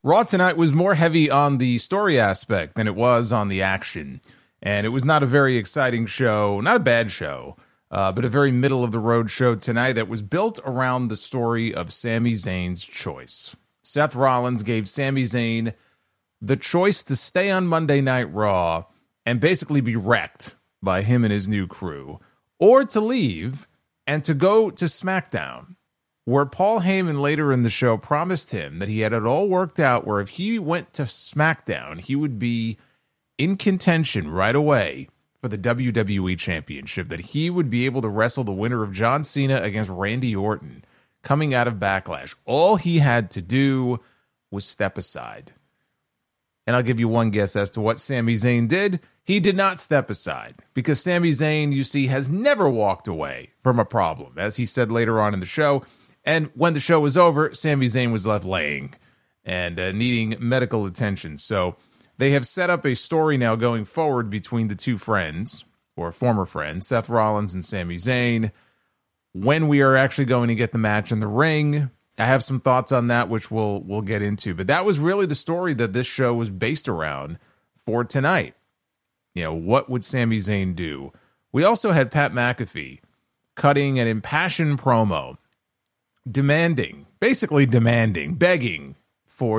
Raw tonight was more heavy on the story aspect than it was on the action. And it was not a very exciting show, not a bad show, but a very middle-of-the-road show tonight that was built around the story of Sami Zayn's choice. Seth Rollins gave Sami Zayn the choice to stay on Monday Night Raw and basically be wrecked by him and his new crew, or to leave and to go to SmackDown, where Paul Heyman later in the show promised him that he had it all worked out, where if he went to SmackDown, he would be in contention right away for the WWE Championship, that he would be able to wrestle the winner of John Cena against Randy Orton coming out of Backlash. All he had to do was step aside. And I'll give you one guess as to what Sami Zayn did. He did not step aside, because Sami Zayn, you see, has never walked away from a problem, as he said later on in the show. And when the show was over, Sami Zayn was left laying and needing medical attention. So they have set up a story now going forward between the two friends, or former friends, Seth Rollins and Sami Zayn, when we are actually going to get the match in the ring. I have some thoughts on that, which we'll get into. But that was really the story that this show was based around for tonight. You know, what would Sami Zayn do? We also had Pat McAfee cutting an impassioned promo, basically demanding, begging for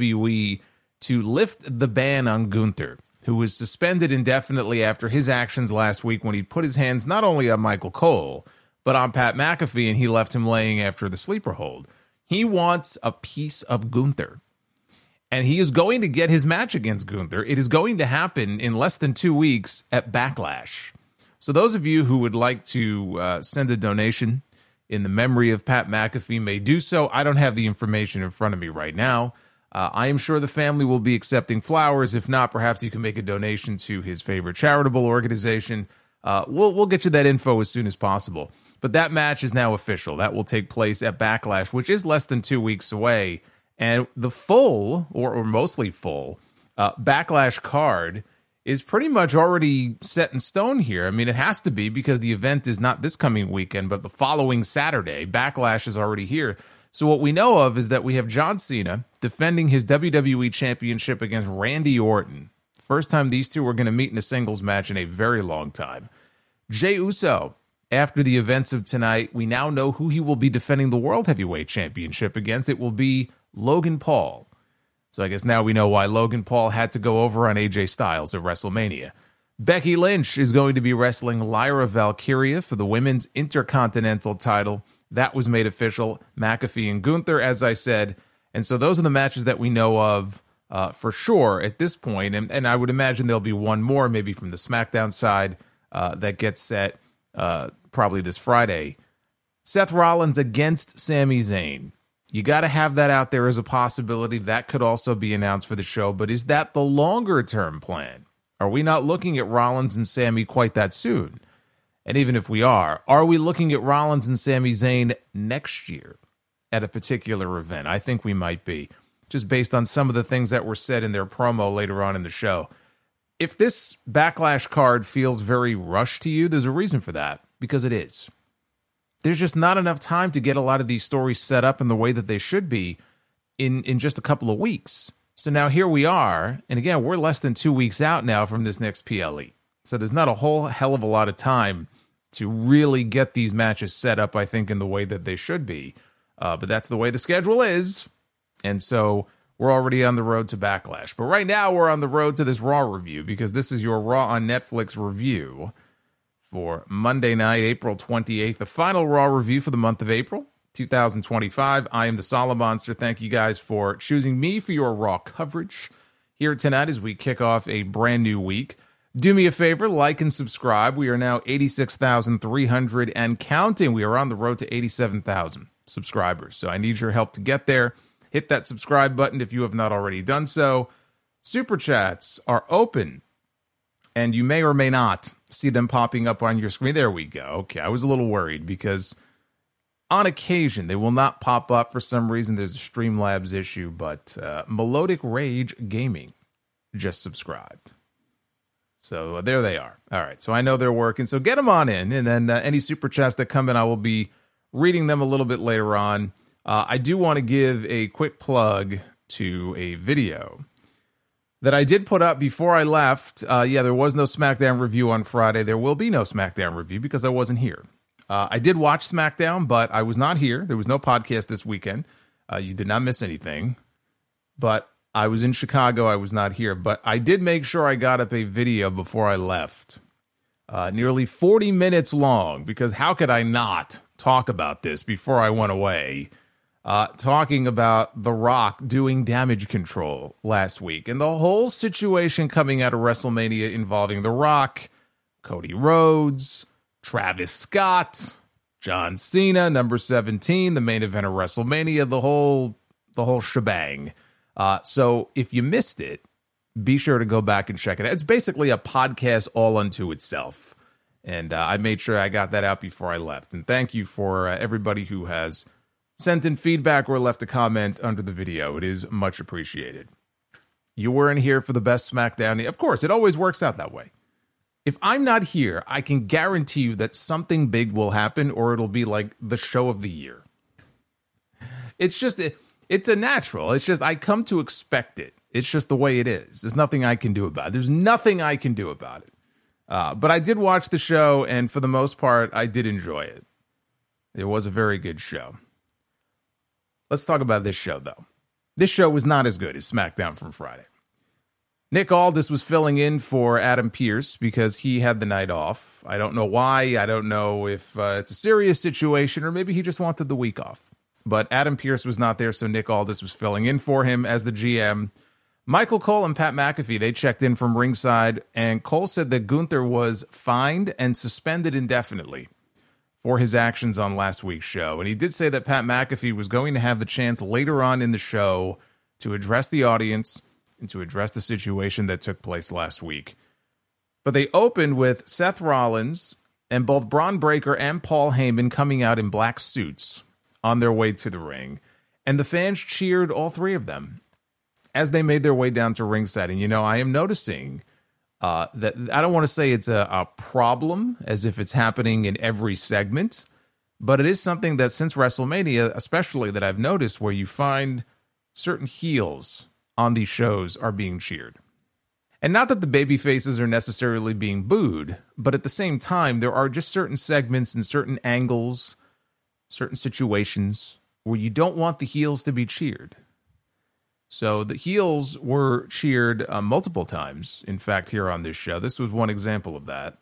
WWE to lift the ban on Gunther, who was suspended indefinitely after his actions last week when he put his hands not only on Michael Cole, but on Pat McAfee, and he left him laying after the sleeper hold. He wants a piece of Gunther, and he is going to get his match against Gunther. It is going to happen in less than 2 weeks at Backlash. So those of you who would like to send a donation in the memory of Pat McAfee may do so. I don't have the information in front of me right now. I am sure the family will be accepting flowers. If not, perhaps you can make a donation to his favorite charitable organization. We'll get you that info as soon as possible. But that match is now official. That will take place at Backlash, which is less than 2 weeks away. And the full, or mostly full, Backlash card is pretty much already set in stone here. I mean, it has to be, because the event is not this coming weekend, but the following Saturday. Backlash is already here. So what we know of is that we have John Cena defending his WWE Championship against Randy Orton. First time these two are going to meet in a singles match in a very long time. Jey Uso, after the events of tonight, we now know who he will be defending the World Heavyweight Championship against. It will be Logan Paul. So I guess now we know why Logan Paul had to go over on AJ Styles at WrestleMania. Becky Lynch is going to be wrestling Lyra Valkyria for the Women's Intercontinental title. That was made official. McAfee and Gunther, as I said. And so those are the matches that we know of for sure at this point. And I would imagine there'll be one more, maybe from the SmackDown side, that gets set probably this Friday. Seth Rollins against Sami Zayn. You got to have that out there as a possibility. That could also be announced for the show. But is that the longer-term plan? Are we not looking at Rollins and Sami quite that soon? And even if we are we looking at Rollins and Sami Zayn next year at a particular event? I think we might be, just based on some of the things that were said in their promo later on in the show. If this Backlash card feels very rushed to you, there's a reason for that, because it is. There's just not enough time to get a lot of these stories set up in the way that they should be in just a couple of weeks. So now here we are, and again, we're less than 2 weeks out now from this next PLE. So there's not a whole hell of a lot of time to really get these matches set up, I think, in the way that they should be. But that's the way the schedule is. And so we're already on the road to Backlash. But right now we're on the road to this Raw review, because this is your Raw on Netflix review for Monday night, April 28th, the final Raw review for the month of April 2025. I am the Solid Monster. Thank you guys for choosing me for your Raw coverage here tonight as we kick off a brand new week. Do me a favor, like and subscribe. We are now 86,300 and counting. We are on the road to 87,000 subscribers. So I need your help to get there. Hit that subscribe button if you have not already done so. Super chats are open, and you may or may not see them popping up on your screen. There we go. Okay, I was a little worried because on occasion they will not pop up for some reason. There's a Streamlabs issue, but Melodic Rage Gaming just subscribed. So there they are. All right, so I know they're working. So get them on in, and then any super chats that come in, I will be reading them a little bit later on. I do want to give a quick plug to a video that I did put up before I left. There was no SmackDown review on Friday. There will be no SmackDown review because I wasn't here. I did watch SmackDown, but I was not here. There was no podcast this weekend. You did not miss anything. But I was in Chicago. I was not here. But I did make sure I got up a video before I left. Nearly 40 minutes long, because how could I not talk about this before I went away? Talking about The Rock doing damage control last week and the whole situation coming out of WrestleMania involving The Rock, Cody Rhodes, Travis Scott, John Cena, number 17, the main event of WrestleMania, the whole shebang. So if you missed it, be sure to go back and check it out. It's basically a podcast all unto itself. And I made sure I got that out before I left. And thank you for everybody who has sent in feedback or left a comment under the video. It is much appreciated. You weren't here for the best SmackDown. Of course, it always works out that way. If I'm not here, I can guarantee you that something big will happen, or it'll be like the show of the year. It's a natural. It's just, I come to expect it. It's just the way it is. There's nothing I can do about it. There's nothing I can do about it. But I did watch the show, and for the most part, I did enjoy it. It was a very good show. Let's talk about this show, though. This show was not as good as SmackDown from Friday. Nick Aldis was filling in for Adam Pearce because he had the night off. I don't know why. I don't know if it's a serious situation or maybe he just wanted the week off. But Adam Pearce was not there, so Nick Aldis was filling in for him as the GM. Michael Cole and Pat McAfee, they checked in from ringside, and Cole said that Gunther was fined and suspended indefinitely for his actions on last week's show. And he did say that Pat McAfee was going to have the chance later on in the show to address the audience and to address the situation that took place last week. But they opened with Seth Rollins and both Braun Breaker and Paul Heyman coming out in black suits on their way to the ring. And the fans cheered all three of them as they made their way down to ringside. And, I am noticing that I don't want to say it's a problem as if it's happening in every segment, but it is something that since WrestleMania, especially, that I've noticed where you find certain heels on these shows are being cheered. And not that the baby faces are necessarily being booed, but at the same time, there are just certain segments and certain angles, certain situations where you don't want the heels to be cheered. So the heels were cheered multiple times, in fact, here on this show. This was one example of that.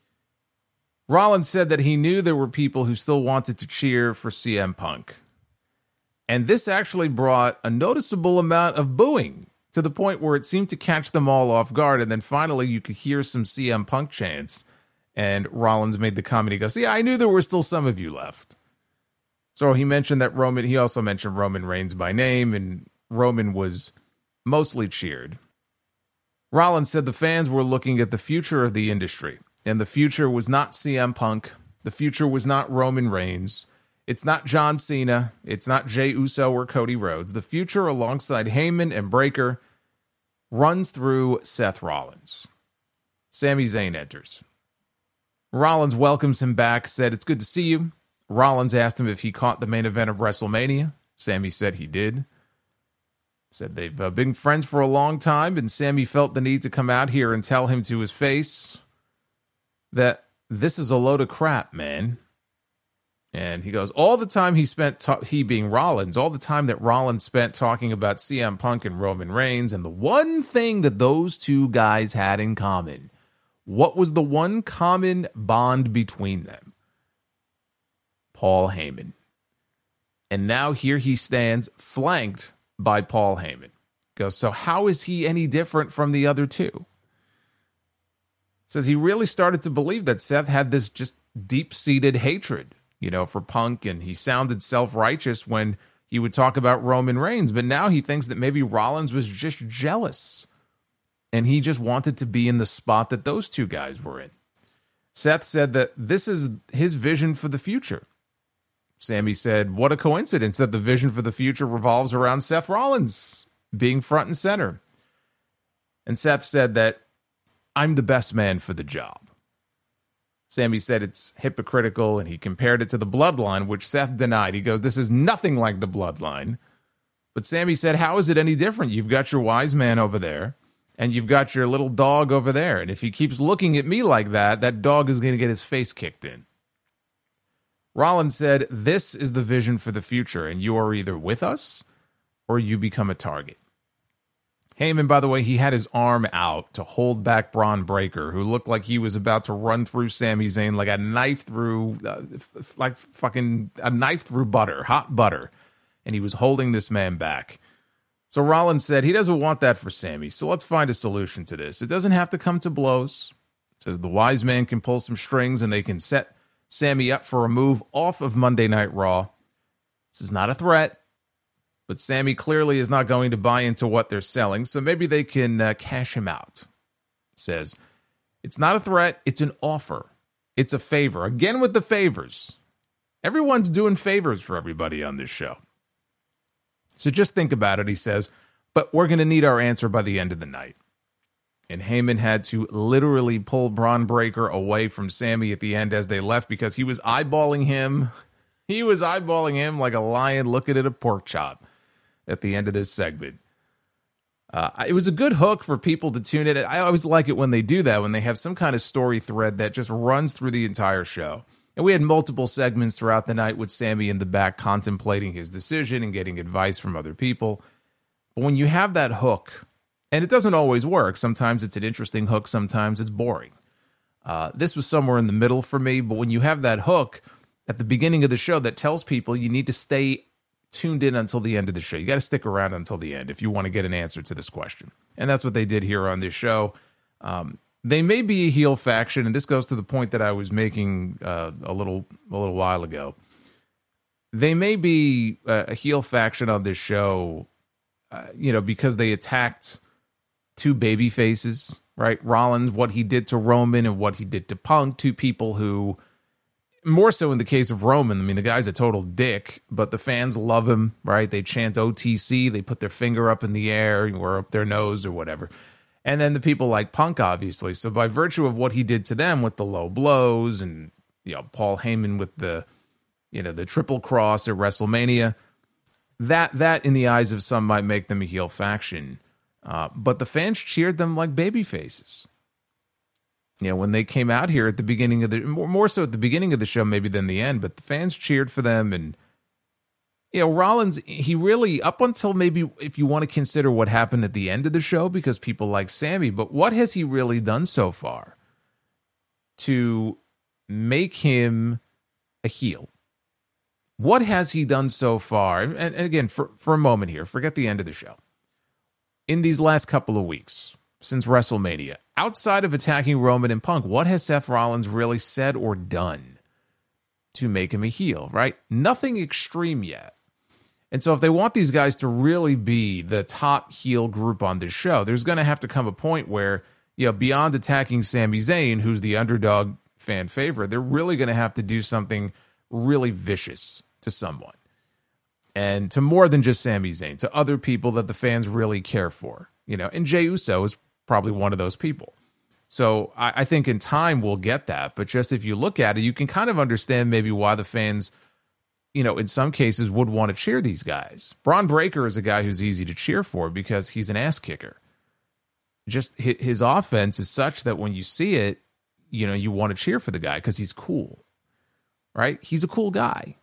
Rollins said that he knew there were people who still wanted to cheer for CM Punk. And this actually brought a noticeable amount of booing to the point where it seemed to catch them all off guard. And then finally you could hear some CM Punk chants. And Rollins made the comment, he goes, I knew there were still some of you left. So he mentioned that he also mentioned Roman Reigns by name, and Roman was mostly cheered. Rollins said the fans were looking at the future of the industry, and the future was not CM Punk. The future was not Roman Reigns. It's not John Cena. It's not Jey Uso or Cody Rhodes. The future, alongside Heyman and Breaker, runs through Seth Rollins. Sami Zayn enters. Rollins welcomes him back, said, "It's good to see you." Rollins asked him if he caught the main event of WrestleMania. Sami said he did. Said they've been friends for a long time, and Sami felt the need to come out here and tell him to his face that this is a load of crap, man. And he goes, all the time he spent, he being Rollins, all the time that Rollins spent talking about CM Punk and Roman Reigns, and the one thing that those two guys had in common, what was the one common bond between them? Paul Heyman. And now here he stands flanked by Paul Heyman. Goes, so how is he any different from the other two? Says he really started to believe that Seth had this just deep-seated hatred, for Punk, and he sounded self-righteous when he would talk about Roman Reigns, but now he thinks that maybe Rollins was just jealous, and he just wanted to be in the spot that those two guys were in. Seth said that this is his vision for the future. Sami said, what a coincidence that the vision for the future revolves around Seth Rollins being front and center. And Seth said that, I'm the best man for the job. Sami said it's hypocritical, and he compared it to the Bloodline, which Seth denied. He goes, this is nothing like the Bloodline. But Sammy said, how is it any different? You've got your wise man over there, and you've got your little dog over there. And if he keeps looking at me like that, that dog is going to get his face kicked in. Rollins said, this is the vision for the future, and you are either with us or you become a target. Heyman, by the way, he had his arm out to hold back Bron Breakker, who looked like he was about to run through Sami Zayn like a knife through, a knife through butter, hot butter. And he was holding this man back. So Rollins said he doesn't want that for Sami, so let's find a solution to this. It doesn't have to come to blows. It says the wise man can pull some strings and they can set Sami up for a move off of Monday Night Raw. This is not a threat. But Sami clearly is not going to buy into what they're selling, so maybe they can cash him out. It says, it's not a threat, it's an offer. It's a favor. Again with the favors. Everyone's doing favors for everybody on this show. So just think about it, he says, but we're going to need our answer by the end of the night. And Heyman had to literally pull Bron Breakker away from Sami at the end as they left because he was eyeballing him. He was eyeballing him like a lion looking at a pork chop at the end of this segment. It was a good hook for people to tune in. I always like it when they do that, when they have some kind of story thread that just runs through the entire show. And we had multiple segments throughout the night with Sami in the back contemplating his decision and getting advice from other people. But when you have that hook, and it doesn't always work, sometimes it's an interesting hook, sometimes it's boring. This was somewhere in the middle for me, but when you have that hook at the beginning of the show that tells people you need to stay tuned in until the end of the show. You got to stick around until the end if you want to get an answer to this question. And that's what they did here on this show. They may be a heel faction, and this goes to the point that I was making a little while ago. They may be a heel faction on this show, because they attacked two baby faces, right? Rollins, what he did to Roman and what he did to Punk, two people who, more so in the case of Roman, I mean, the guy's a total dick, but the fans love him, right? They chant OTC, they put their finger up in the air or up their nose or whatever. And then the people like Punk, obviously. So by virtue of what he did to them with the low blows and, Paul Heyman with the triple cross at WrestleMania, that in the eyes of some might make them a heel faction. But the fans cheered them like baby faces. When they came out here at the beginning of the, more so at the beginning of the show maybe than the end, but the fans cheered for them. And, Rollins, he really, up until maybe if you want to consider what happened at the end of the show, because people like Sami, but what has he really done so far to make him a heel? What has he done so far? And again, for a moment here, forget the end of the show. In these last couple of weeks, since WrestleMania, outside of attacking Roman and Punk, what has Seth Rollins really said or done to make him a heel, right? Nothing extreme yet. And so if they want these guys to really be the top heel group on this show, there's going to have to come a point where, beyond attacking Sami Zayn, who's the underdog fan favorite, they're really going to have to do something really vicious to someone. And to more than just Sami Zayn, to other people that the fans really care for. And Jey Uso is probably one of those people. So I think in time we'll get that. But just if you look at it, you can kind of understand maybe why the fans, in some cases would want to cheer these guys. Bron Breakker is a guy who's easy to cheer for because he's an ass kicker. Just his offense is such that when you see it, you want to cheer for the guy because he's cool, right? He's a cool guy.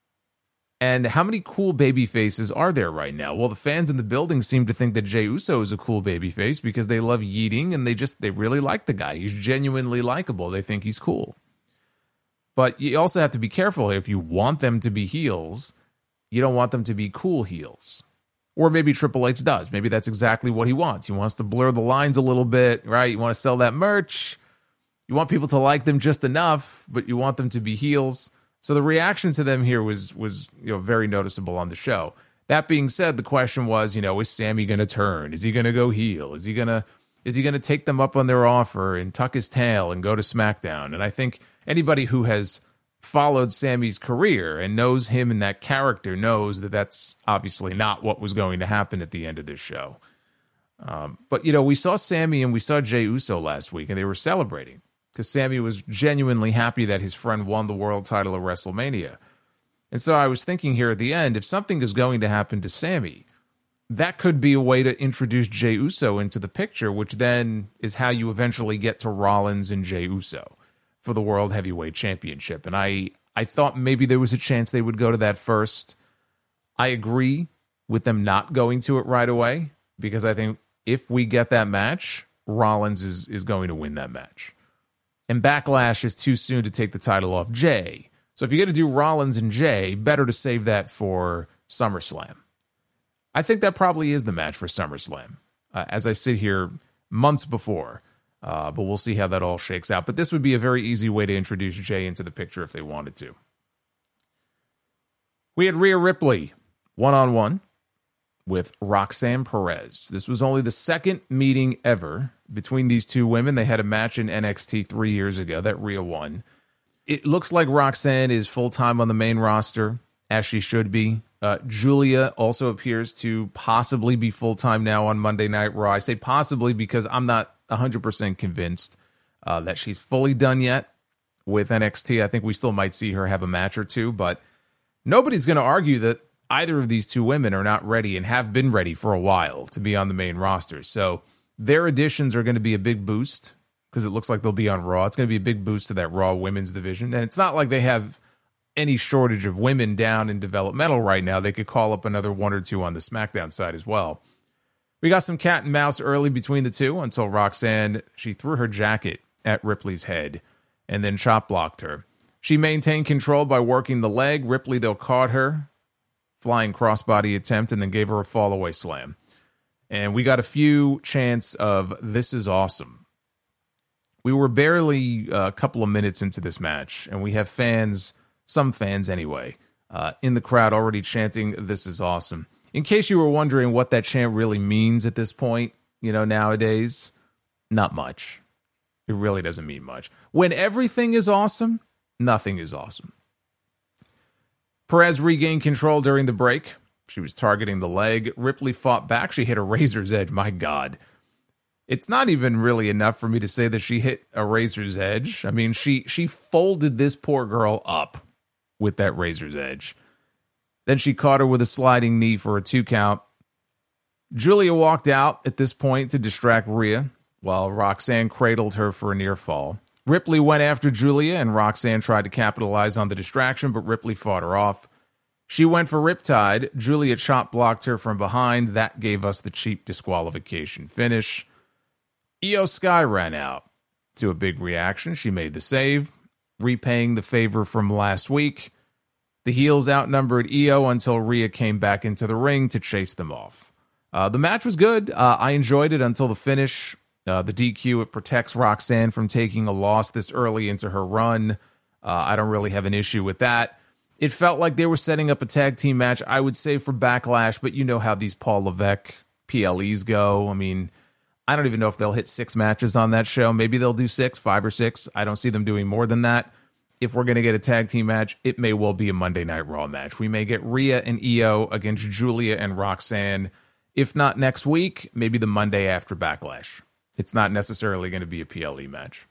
And how many cool baby faces are there right now? Well, the fans in the building seem to think that Jey Uso is a cool baby face because they love yeeting and they really like the guy. He's genuinely likable. They think he's cool. But you also have to be careful. If you want them to be heels, you don't want them to be cool heels. Or maybe Triple H does. Maybe that's exactly what he wants. He wants to blur the lines a little bit, right? You want to sell that merch. You want people to like them just enough, but you want them to be heels. So the reaction to them here was very noticeable on the show. That being said, the question was, is Sami going to turn? Is he going to go heel? Is he going to take them up on their offer and tuck his tail and go to SmackDown? And I think anybody who has followed Sami's career and knows him and that character knows that that's obviously not what was going to happen at the end of this show. But we saw Sami and we saw Jey Uso last week, and they were celebrating. Because Sami was genuinely happy that his friend won the world title at WrestleMania. And so I was thinking here at the end, if something is going to happen to Sami, that could be a way to introduce Jey Uso into the picture, which then is how you eventually get to Rollins and Jey Uso for the World Heavyweight Championship. And I thought maybe there was a chance they would go to that first. I agree with them not going to it right away, because I think if we get that match, Rollins is going to win that match. And Backlash is too soon to take the title off Jey. So if you're going to do Rollins and Jey, better to save that for SummerSlam. I think that probably is the match for SummerSlam, as I sit here months before. But we'll see how that all shakes out. But this would be a very easy way to introduce Jey into the picture if they wanted to. We had Rhea Ripley one-on-one with Roxanne Perez. This was only the second meeting ever between these two women. They had a match in NXT 3 years ago that Rhea won. It looks like Roxanne is full-time on the main roster, as she should be. Julia also appears to possibly be full-time now on Monday Night Raw. I say possibly because I'm not 100% convinced that she's fully done yet with NXT. I think we still might see her have a match or two, but nobody's going to argue that either of these two women are not ready and have been ready for a while to be on the main roster. So their additions are going to be a big boost because it looks like they'll be on Raw. It's going to be a big boost to that Raw women's division. And it's not like they have any shortage of women down in developmental right now. They could call up another one or two on the SmackDown side as well. We got some cat and mouse early between the two until Roxanne, she threw her jacket at Ripley's head and then chop blocked her. She maintained control by working the leg. Ripley, though, caught her, flying crossbody attempt, and then gave her a fallaway slam. And we got a few chants of "This is awesome." We were barely a couple of minutes into this match, and we have fans, some fans anyway, in the crowd already chanting "This is awesome." In case you were wondering what that chant really means at this point, nowadays, not much. It really doesn't mean much. When everything is awesome, nothing is awesome. Perez regained control during the break. She was targeting the leg. Ripley fought back. She hit a razor's edge. My God. It's not even really enough for me to say that she hit a razor's edge. I mean, she folded this poor girl up with that razor's edge. Then she caught her with a sliding knee for a 2 count. Julia walked out at this point to distract Rhea, while Roxanne cradled her for a near fall. Ripley went after Julia, and Roxanne tried to capitalize on the distraction, but Ripley fought her off. She went for Riptide. Julia chop blocked her from behind. That gave us the cheap disqualification finish. Io Sky ran out. To a big reaction, she made the save, repaying the favor from last week. The heels outnumbered Io until Rhea came back into the ring to chase them off. The match was good. I enjoyed it until the finish. The DQ, it protects Roxanne from taking a loss this early into her run. I don't really have an issue with that. It felt like they were setting up a tag team match, I would say, for Backlash, but you know how these Paul Levesque PLEs go. I mean, I don't even know if they'll hit 6 matches on that show. Maybe they'll do 6, 5 or 6. I don't see them doing more than that. If we're going to get a tag team match, it may well be a Monday Night Raw match. We may get Rhea and Io against Julia and Roxanne. If not next week, maybe the Monday after Backlash. It's not necessarily going to be a PLE match.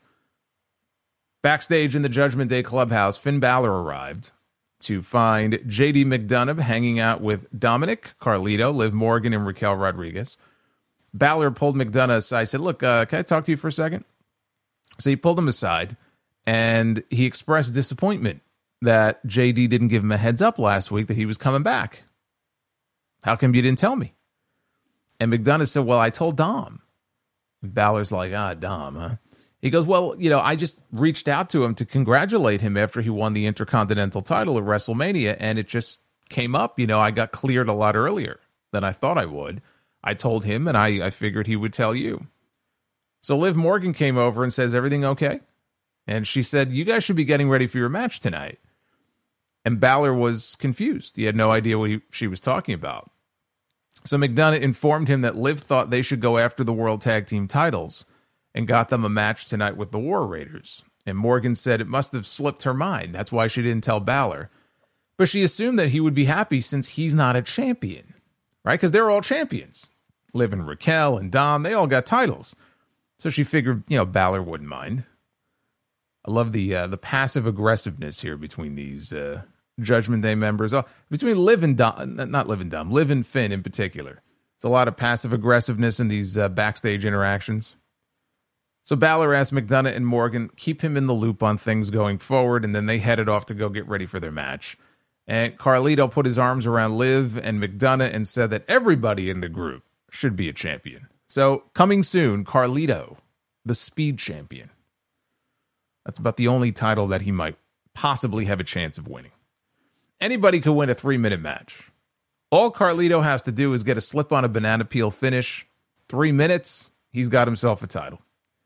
Backstage in the Judgment Day Clubhouse, Finn Balor arrived to find JD McDonough hanging out with Dominic, Carlito, Liv Morgan, and Raquel Rodriguez. Balor pulled McDonough aside, said, "Look, can I talk to you for a second?" So he pulled him aside, and he expressed disappointment that JD didn't give him a heads up last week that he was coming back. "How come you didn't tell me?" And McDonough said, "Well, I told Dom." And Balor's like, Dom, huh? He goes, "Well, I just reached out to him to congratulate him after he won the Intercontinental title at WrestleMania, and it just came up. I got cleared a lot earlier than I thought I would. I told him, and I figured he would tell you." So Liv Morgan came over and says, "Everything okay?" And she said, "You guys should be getting ready for your match tonight." And Balor was confused. He had no idea what she was talking about. So McDonough informed him that Liv thought they should go after the World Tag Team titles and got them a match tonight with the War Raiders. And Morgan said it must have slipped her mind. That's why she didn't tell Balor. But she assumed that he would be happy since he's not a champion, right? Because they're all champions. Liv and Raquel and Dom, they all got titles. So she figured, Balor wouldn't mind. I love the passive aggressiveness here between these Judgment Day members. Between Liv and Dom, not Liv and Dom, Liv and Finn in particular. It's a lot of passive aggressiveness in these backstage interactions. So Balor asked McDonough and Morgan, keep him in the loop on things going forward, and then they headed off to go get ready for their match. And Carlito put his arms around Liv and McDonough and said that everybody in the group should be a champion. So coming soon, Carlito, the Speed Champion. That's about the only title that he might possibly have a chance of winning. Anybody could win a 3-minute match. All Carlito has to do is get a slip on a banana peel finish. 3 minutes, he's got himself a title.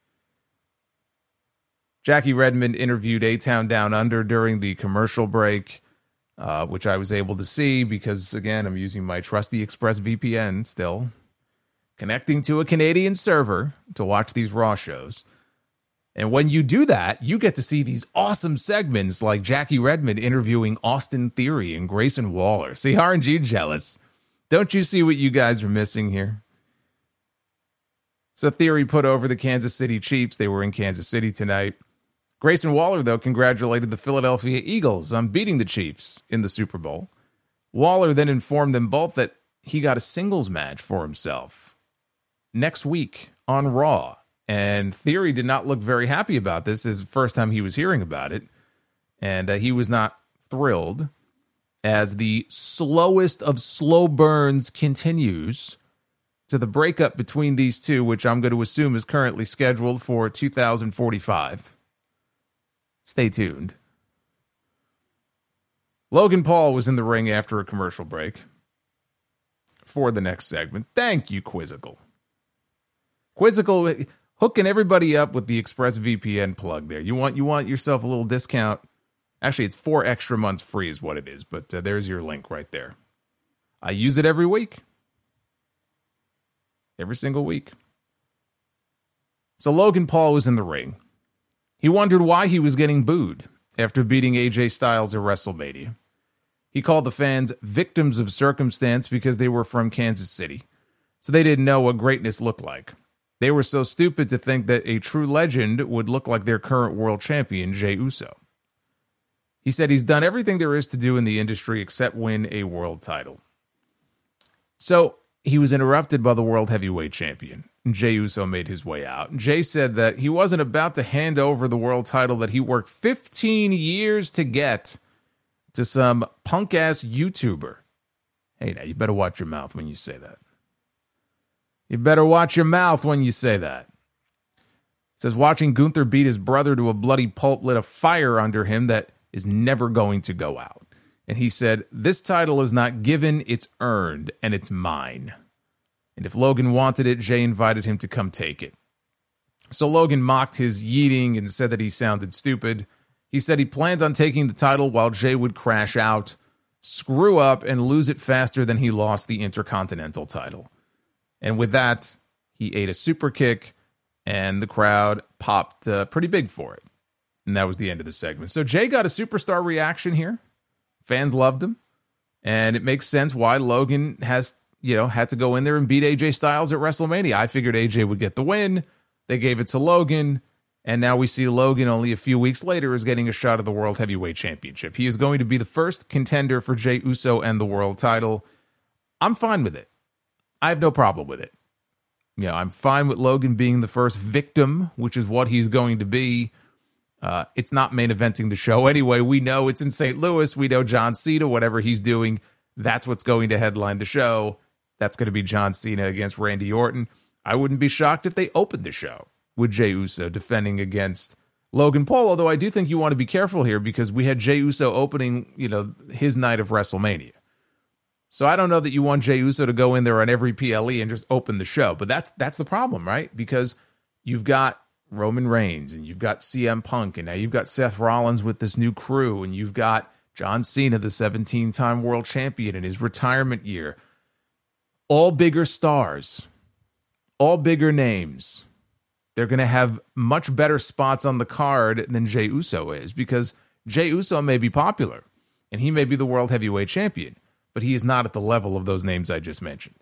Jackie Redmond interviewed A-Town Down Under during the commercial break, which I was able to see because, again, I'm using my trusty ExpressVPN still, connecting to a Canadian server to watch these Raw shows. And when you do that, you get to see these awesome segments like Jackie Redmond interviewing Austin Theory and Grayson Waller. See, aren't you jealous? Don't you see what you guys are missing here? So Theory put over the Kansas City Chiefs. They were in Kansas City tonight. Grayson Waller, though, congratulated the Philadelphia Eagles on beating the Chiefs in the Super Bowl. Waller then informed them both that he got a singles match for himself next week on Raw. And Theory did not look very happy about this. This is the first time he was hearing about it. And he was not thrilled as the slowest of slow burns continues to the breakup between these two, which I'm going to assume is currently scheduled for 2045. Stay tuned. Logan Paul was in the ring after a commercial break for the next segment. Thank you, Quizzical. Quizzical hooking everybody up with the ExpressVPN plug there. You want yourself a little discount. Actually, it's 4 extra months free is what it is, but there's your link right there. I use it every week. Every single week. So Logan Paul was in the ring. He wondered why he was getting booed after beating AJ Styles at WrestleMania. He called the fans victims of circumstance because they were from Kansas City, so they didn't know what greatness looked like. They were so stupid to think that a true legend would look like their current world champion, Jey Uso. He said he's done everything there is to do in the industry except win a world title. So he was interrupted by the world heavyweight champion. Jey Uso made his way out. Jey said that he wasn't about to hand over the world title that he worked 15 years to get to some punk-ass YouTuber. Hey, now, you better watch your mouth when you say that. You better watch your mouth when you say that. Says watching Gunther beat his brother to a bloody pulp lit a fire under him that is never going to go out. And he said, this title is not given, it's earned, and it's mine. And if Logan wanted it, Jey invited him to come take it. So Logan mocked his yeeting and said that he sounded stupid. He said he planned on taking the title while Jey would crash out, screw up, and lose it faster than he lost the Intercontinental title. And with that, he ate a super kick, and the crowd popped pretty big for it. And that was the end of the segment. So Jey got a superstar reaction here. Fans loved him. And it makes sense why Logan had to go in there and beat AJ Styles at WrestleMania. I figured AJ would get the win. They gave it to Logan. And now we see Logan only a few weeks later is getting a shot at the World Heavyweight Championship. He is going to be the first contender for Jey Uso and the world title. I'm fine with it. I have no problem with it. I'm fine with Logan being the first victim, which is what he's going to be. It's not main eventing the show anyway. We know it's in St. Louis. We know John Cena, whatever he's doing, that's what's going to headline the show. That's going to be John Cena against Randy Orton. I wouldn't be shocked if they opened the show with Jey Uso defending against Logan Paul, although I do think you want to be careful here because we had Jey Uso opening, his night of WrestleMania. So I don't know that you want Jey Uso to go in there on every PLE and just open the show. But that's the problem, right? Because you've got Roman Reigns and you've got CM Punk and now you've got Seth Rollins with this new crew and you've got John Cena, the 17-time world champion in his retirement year. All bigger stars, all bigger names. They're going to have much better spots on the card than Jey Uso is because Jey Uso may be popular and he may be the world heavyweight champion, but he is not at the level of those names I just mentioned.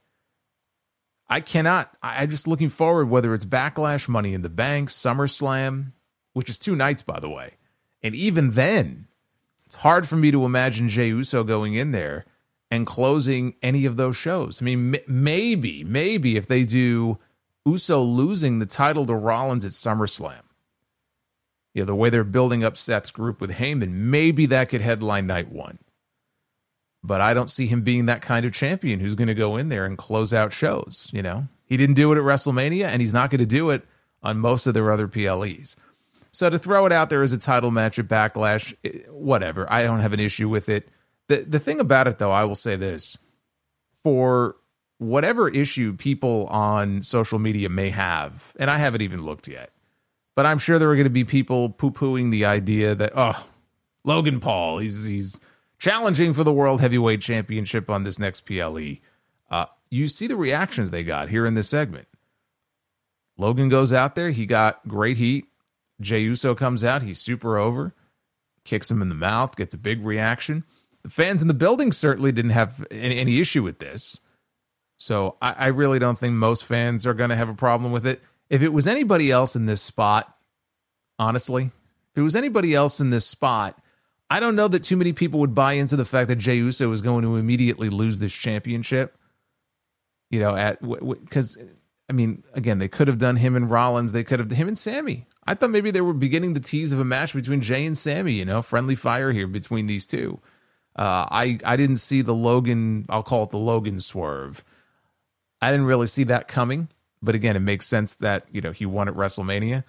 I'm just looking forward, whether it's Backlash, Money in the Bank, SummerSlam, which is 2 nights, by the way. And even then, it's hard for me to imagine Jey Uso going in there and closing any of those shows. I mean, maybe if they do Uso losing the title to Rollins at SummerSlam, the way they're building up Seth's group with Heyman, maybe that could headline night one. But I don't see him being that kind of champion who's going to go in there and close out shows. He didn't do it at WrestleMania, and he's not going to do it on most of their other PLEs. So to throw it out there as a title match at Backlash, whatever. I don't have an issue with it. The thing about it, though, I will say this. For whatever issue people on social media may have, and I haven't even looked yet, but I'm sure there are going to be people poo-pooing the idea that, Logan Paul, he's challenging for the World Heavyweight Championship on this next PLE. You see the reactions they got here in this segment. Logan goes out there. He got great heat. Jey Uso comes out. He's super over. Kicks him in the mouth. Gets a big reaction. The fans in the building certainly didn't have any issue with this. So I really don't think most fans are going to have a problem with it. If it was anybody else in this spot, honestly, if it was anybody else in this spot, I don't know that too many people would buy into the fact that Jey Uso is going to immediately lose this championship. Because, I mean, again, they could have done him and Rollins. They could have him and Sammy. I thought maybe they were beginning the tease of a match between Jey and Sammy, friendly fire here between these two. I didn't see the Logan, I'll call it the Logan swerve. I didn't really see that coming. But again, it makes sense that, he won at WrestleMania.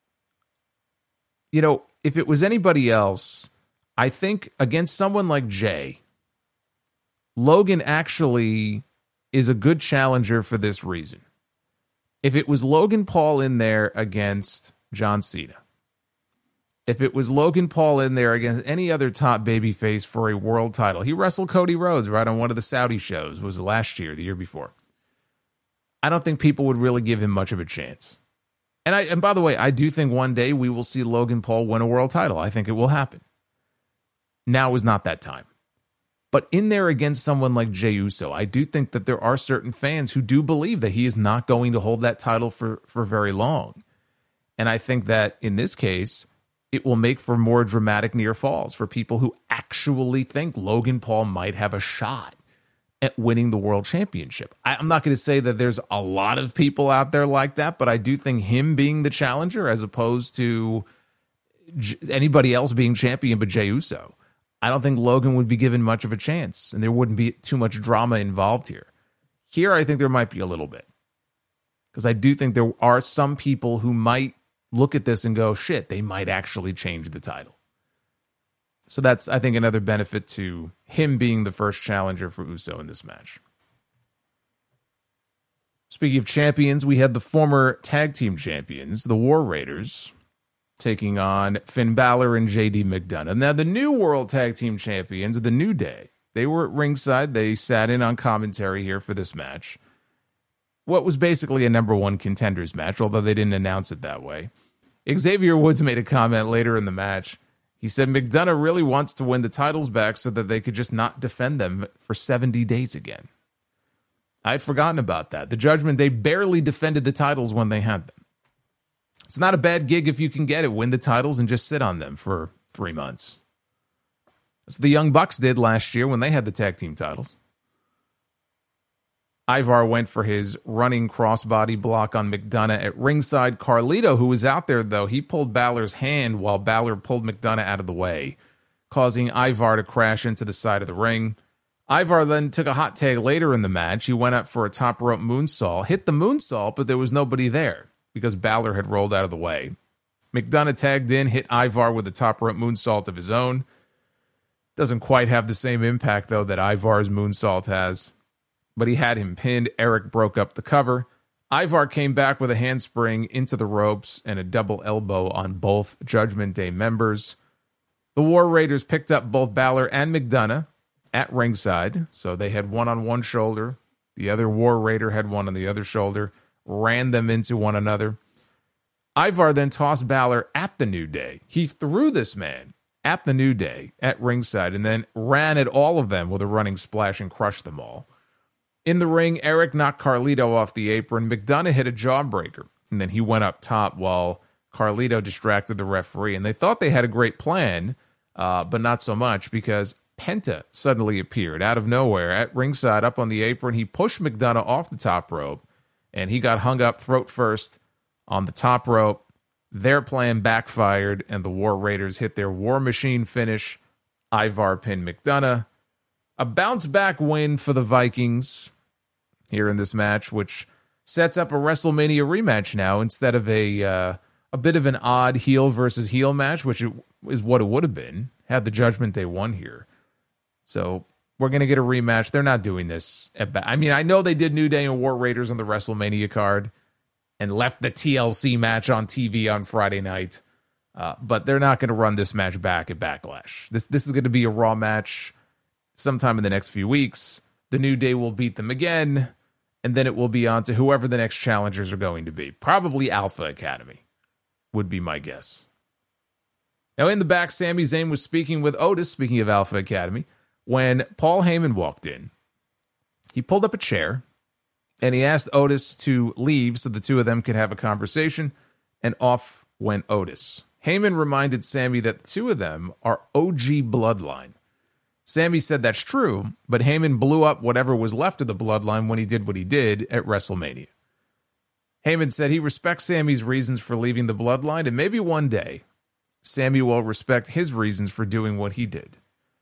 If it was anybody else, I think against someone like Jey, Logan actually is a good challenger for this reason. If it was Logan Paul in there against John Cena, if it was Logan Paul in there against any other top babyface for a world title, he wrestled Cody Rhodes right on one of the Saudi shows, was it last year, the year before. I don't think people would really give him much of a chance. And by the way, I do think one day we will see Logan Paul win a world title. I think it will happen. Now is not that time. But in there against someone like Jey Uso, I do think that there are certain fans who do believe that he is not going to hold that title for very long. And I think that in this case, it will make for more dramatic near falls for people who actually think Logan Paul might have a shot at winning the world championship. I'm not going to say that there's a lot of people out there like that, but I do think him being the challenger as opposed to anybody else being champion but Jey Uso, I don't think Logan would be given much of a chance, and there wouldn't be too much drama involved here. Here, I think there might be a little bit, because I do think there are some people who might look at this and go, shit, they might actually change the title. So that's, I think, another benefit to him being the first challenger for Uso in this match. Speaking of champions, we had the former tag team champions, the War Raiders, taking on Finn Balor and JD McDonough. Now, the new World Tag Team Champions, the New Day, they were at ringside. They sat in on commentary here for this match. What was basically a number one contenders match, although they didn't announce it that way. Xavier Woods made a comment later in the match. He said McDonough really wants to win the titles back so that they could just not defend them for 70 days again. I had forgotten about that. The Judgment, they barely defended the titles when they had them. It's not a bad gig if you can get it, win the titles and just sit on them for 3 months. That's what the Young Bucks did last year when they had the tag team titles. Ivar went for his running crossbody block on McDonough at ringside. Carlito, who was out there, though, he pulled Balor's hand while Balor pulled McDonough out of the way, causing Ivar to crash into the side of the ring. Ivar then took a hot tag later in the match. He went up for a top rope moonsault, hit the moonsault, but there was nobody there because Balor had rolled out of the way. McDonough tagged in, hit Ivar with a top rope moonsault of his own. Doesn't quite have the same impact, though, that Ivar's moonsault has. But he had him pinned. Eric broke up the cover. Ivar came back with a handspring into the ropes and a double elbow on both Judgment Day members. The War Raiders picked up both Balor and McDonough at ringside. So they had one on one shoulder. The other War Raider had one on the other shoulder. Ran them into one another. Ivar then tossed Balor at the New Day. He threw this man at the New Day at ringside and then ran at all of them with a running splash and crushed them all. In the ring, Eric knocked Carlito off the apron. McDonough hit a jawbreaker, and then he went up top while Carlito distracted the referee. And they thought they had a great plan, but not so much, because Penta suddenly appeared out of nowhere at ringside up on the apron. He pushed McDonough off the top rope, and he got hung up throat first on the top rope. Their plan backfired, and the War Raiders hit their War Machine finish. Ivar pinned McDonough. A bounce-back win for the Vikings here in this match, which sets up a WrestleMania rematch now instead of a bit of an odd heel versus heel match, which is what it would have been had the Judgment Day won here. So we're going to get a rematch. They're not doing this. I mean, I know they did New Day and War Raiders on the WrestleMania card and left the TLC match on TV on Friday night, but they're not going to run this match back at Backlash. This is going to be a Raw match sometime in the next few weeks. The New Day will beat them again, and then it will be on to whoever the next challengers are going to be. Probably Alpha Academy would be my guess. Now, in the back, Sami Zayn was speaking with Otis, speaking of Alpha Academy, when Paul Heyman walked in. He pulled up a chair, and he asked Otis to leave so the two of them could have a conversation, and off went Otis. Heyman reminded Sami that the two of them are OG bloodline. Sami said that's true, but Heyman blew up whatever was left of the bloodline when he did what he did at WrestleMania. Heyman said he respects Sami's reasons for leaving the bloodline, and maybe one day, Sami will respect his reasons for doing what he did.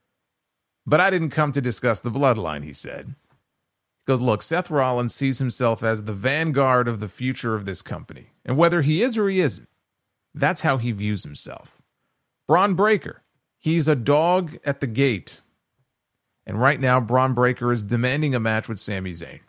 But I didn't come to discuss the bloodline, he said. He goes, look, Seth Rollins sees himself as the vanguard of the future of this company. And whether he is or he isn't, that's how he views himself. Braun Breaker, he's a dog at the gate. And right now, Braun Breaker is demanding a match with Sami Zayn.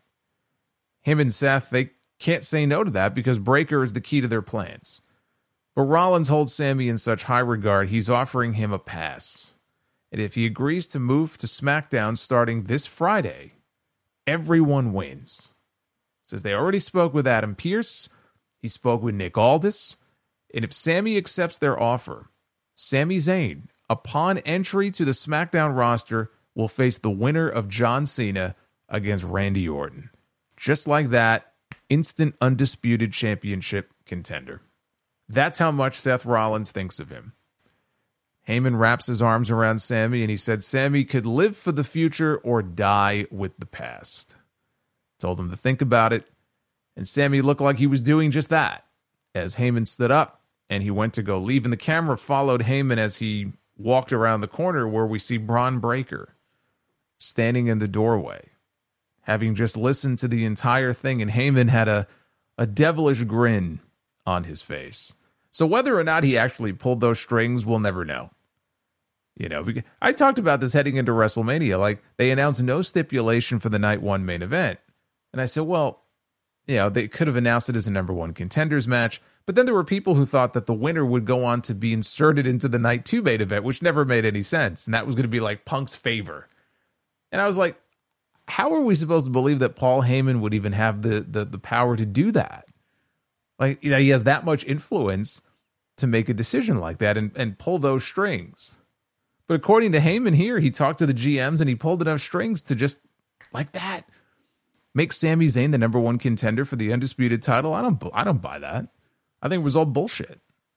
Him and Seth, they can't say no to that because Breaker is the key to their plans. But Rollins holds Sami in such high regard, he's offering him a pass. And if he agrees to move to SmackDown starting this Friday, everyone wins. Says they already spoke with Adam Pearce. He spoke with Nick Aldis. And if Sami accepts their offer, Sami Zayn, upon entry to the SmackDown roster, will face the winner of John Cena against Randy Orton. Just like that, instant undisputed championship contender. That's how much Seth Rollins thinks of him. Heyman wraps his arms around Sami, and he said Sami could live for the future or die with the past. Told him to think about it, and Sami looked like he was doing just that as Heyman stood up, and he went to go leave, and the camera followed Heyman as he walked around the corner where we see Braun Breaker standing in the doorway, having just listened to the entire thing, and Heyman had a devilish grin on his face. So whether or not he actually pulled those strings, we'll never know. You know, I talked about this heading into WrestleMania. Like, they announced no stipulation for the night one main event. And I said, well, you know, they could have announced it as a number one contenders match. But then there were people who thought that the winner would go on to be inserted into the night two main event, which never made any sense. And that was going to be like Punk's favor. And I was like, how are we supposed to believe that Paul Heyman would even have the power to do that? Like, you know, he has that much influence to make a decision like that and pull those strings. But according to Heyman here, he talked to the GMs and he pulled enough strings to just, like that, make Sami Zayn the number one contender for the undisputed title. I don't buy that. I think it was all bullshit.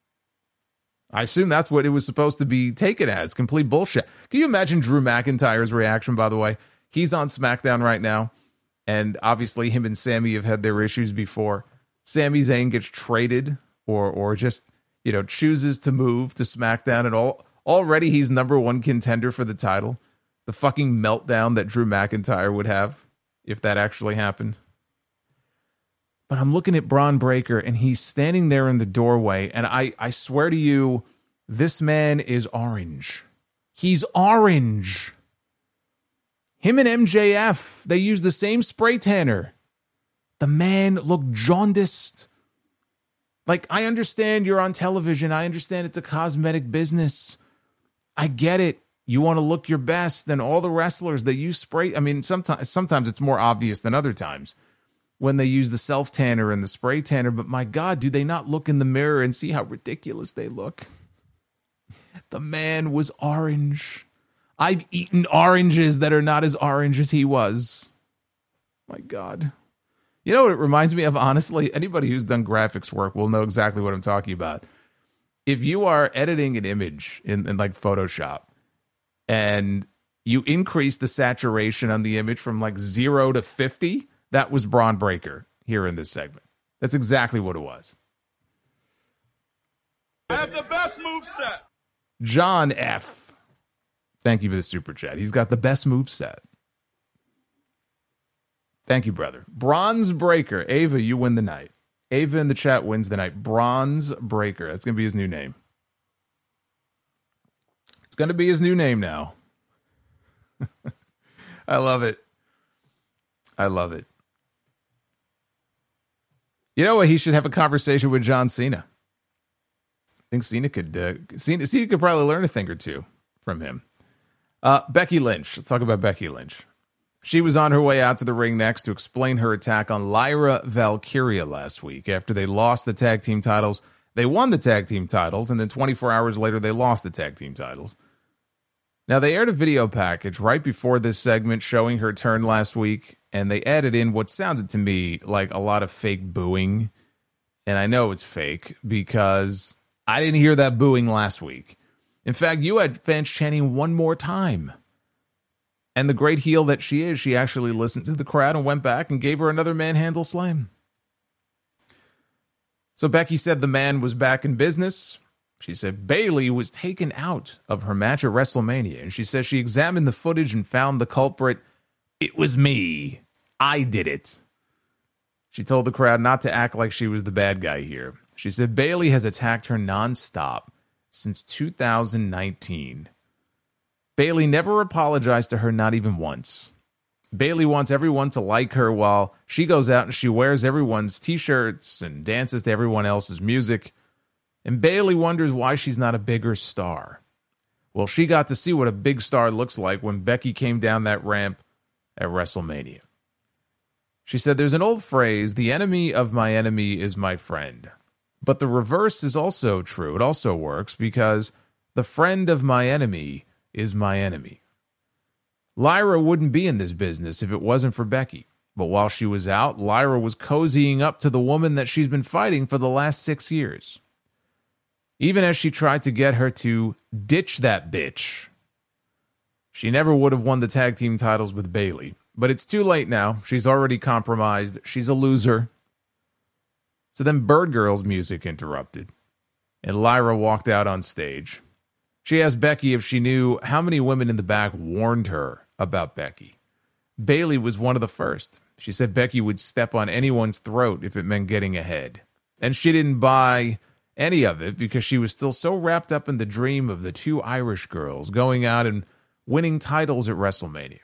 I assume that's what it was supposed to be taken as, complete bullshit. Can you imagine Drew McIntyre's reaction, by the way? He's on SmackDown right now, and obviously him and Sami have had their issues before. Sami Zayn gets traded or just, you know, chooses to move to SmackDown, and already he's number one contender for the title. The fucking meltdown that Drew McIntyre would have if that actually happened. But I'm looking at Braun Breaker, and he's standing there in the doorway, and I swear to you, this man is orange. He's orange. Him and MJF, they use the same spray tanner. The man looked jaundiced. Like, I understand you're on television. I understand it's a cosmetic business. I get it. You want to look your best, and all the wrestlers, they use spray. I mean, sometimes it's more obvious than other times when they use the self-tanner and the spray tanner. But my God, do they not look in the mirror and see how ridiculous they look? The man was orange. I've eaten oranges that are not as orange as he was. My God. You know what it reminds me of, honestly? Anybody who's done graphics work will know exactly what I'm talking about. If you are editing an image in like Photoshop, and you increase the saturation on the image from like 0 to 50. That was Braun Breaker here in this segment. That's exactly what it was. I have the best moveset. John F. Thank you for the super chat. He's got the best moveset. Thank you, brother. Bronze Breaker. Ava, you win the night. Ava in the chat wins the night. Bronze Breaker. That's going to be his new name. It's going to be his new name now. I love it. I love it. You know what? He should have a conversation with John Cena. I think Cena could probably learn a thing or two from him. Becky Lynch. Let's talk about Becky Lynch. She was on her way out to the ring next to explain her attack on Lyra Valkyria last week. After they lost the tag team titles, they won the tag team titles, and then 24 hours later, they lost the tag team titles. Now, they aired a video package right before this segment showing her turn last week, and they added in what sounded to me like a lot of fake booing. And I know it's fake because I didn't hear that booing last week. In fact, you had fans chanting one more time. And the great heel that she is, she actually listened to the crowd and went back and gave her another manhandle slam. So Becky said the man was back in business. She said Bayley was taken out of her match at WrestleMania. And she says she examined the footage and found the culprit. It was me. I did it. She told the crowd not to act like she was the bad guy here. She said Bayley has attacked her nonstop since 2019. Bayley never apologized to her, not even once. Bayley wants everyone to like her while she goes out and she wears everyone's t-shirts and dances to everyone else's music. And Bayley wonders why she's not a bigger star. Well, she got to see what a big star looks like when Becky came down that ramp at WrestleMania. She said, there's an old phrase, the enemy of my enemy is my friend. But the reverse is also true. It also works because the friend of my enemy is my enemy. Lyra wouldn't be in this business if it wasn't for Becky. But while she was out, Lyra was cozying up to the woman that she's been fighting for the last 6 years. Even as she tried to get her to ditch that bitch. She never would have won the tag team titles with Bayley. But it's too late now. She's already compromised. She's a loser. So then Bird Girl's music interrupted. And Lyra walked out on stage. She asked Becky if she knew how many women in the back warned her about Becky. Bayley was one of the first. She said Becky would step on anyone's throat if it meant getting ahead. And she didn't buy any of it because she was still so wrapped up in the dream of the two Irish girls going out and winning titles at WrestleMania.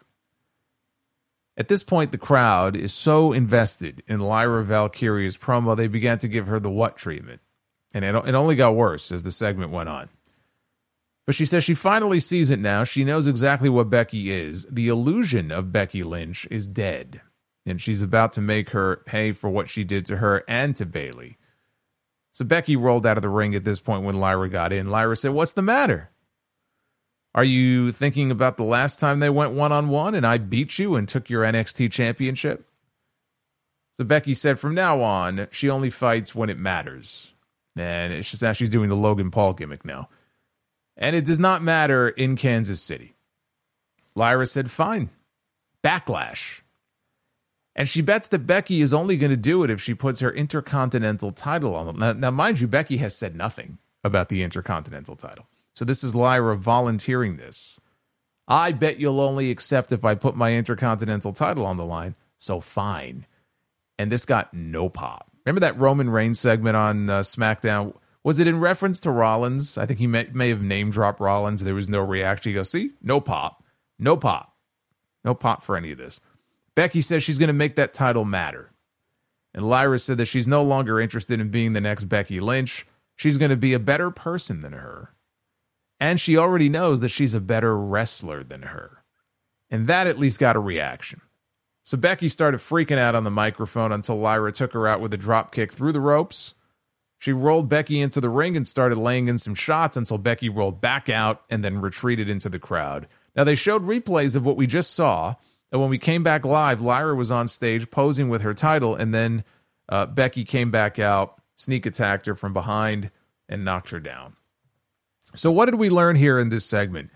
At this point, the crowd is so invested in Lyra Valkyria's promo, they began to give her the what treatment. And it only got worse as the segment went on. But she says she finally sees it now. She knows exactly what Becky is. The illusion of Becky Lynch is dead. And she's about to make her pay for what she did to her and to Bayley. So Becky rolled out of the ring at this point when Lyra got in. Lyra said, what's the matter? Are you thinking about the last time they went one-on-one and I beat you and took your NXT championship? So Becky said from now on, she only fights when it matters. And it's just now she's doing the Logan Paul gimmick now. And it does not matter in Kansas City. Lyra said, fine. Backlash. And she bets that Becky is only going to do it if she puts her Intercontinental title on. Now, mind you, Becky has said nothing about the Intercontinental title. So this is Lyra volunteering this. I bet you'll only accept if I put my Intercontinental title on the line. So fine. And this got no pop. Remember that Roman Reigns segment on SmackDown? Was it in reference to Rollins? I think he may have name-dropped Rollins. There was no reaction. He goes, see? No pop. No pop. No pop for any of this. Becky says she's going to make that title matter. And Lyra said that she's no longer interested in being the next Becky Lynch. She's going to be a better person than her. And she already knows that she's a better wrestler than her. And that at least got a reaction. So Becky started freaking out on the microphone until Lyra took her out with a drop kick through the ropes. She rolled Becky into the ring and started laying in some shots until Becky rolled back out and then retreated into the crowd. Now, they showed replays of what we just saw. And when we came back live, Lyra was on stage posing with her title. And then Becky came back out, sneak attacked her from behind, and knocked her down. So what did we learn here in this segment?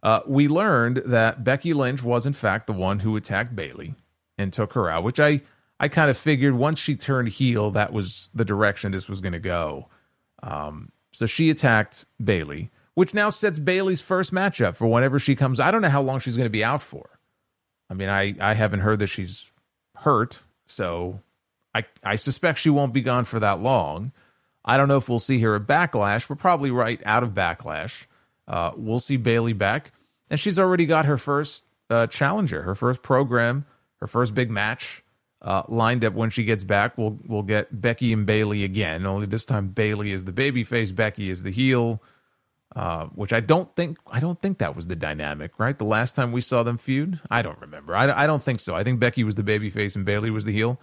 We learned that Becky Lynch was in fact the one who attacked Bayley and took her out, which I kind of figured once she turned heel, that was the direction this was going to go. So she attacked Bayley, which now sets Bayley's first matchup for whenever she comes. I don't know how long she's going to be out for. I mean, I haven't heard that she's hurt, so I suspect she won't be gone for that long. I don't know if we'll see her at Backlash. We're probably right out of Backlash. We'll see Bayley back, and she's already got her first challenger, her first program, her first big match lined up when she gets back. We'll get Becky and Bayley again, only this time Bayley is the babyface, Becky is the heel, which I don't think that was the dynamic, right? The last time we saw them feud, I don't remember. I don't think so. I think Becky was the babyface and Bayley was the heel.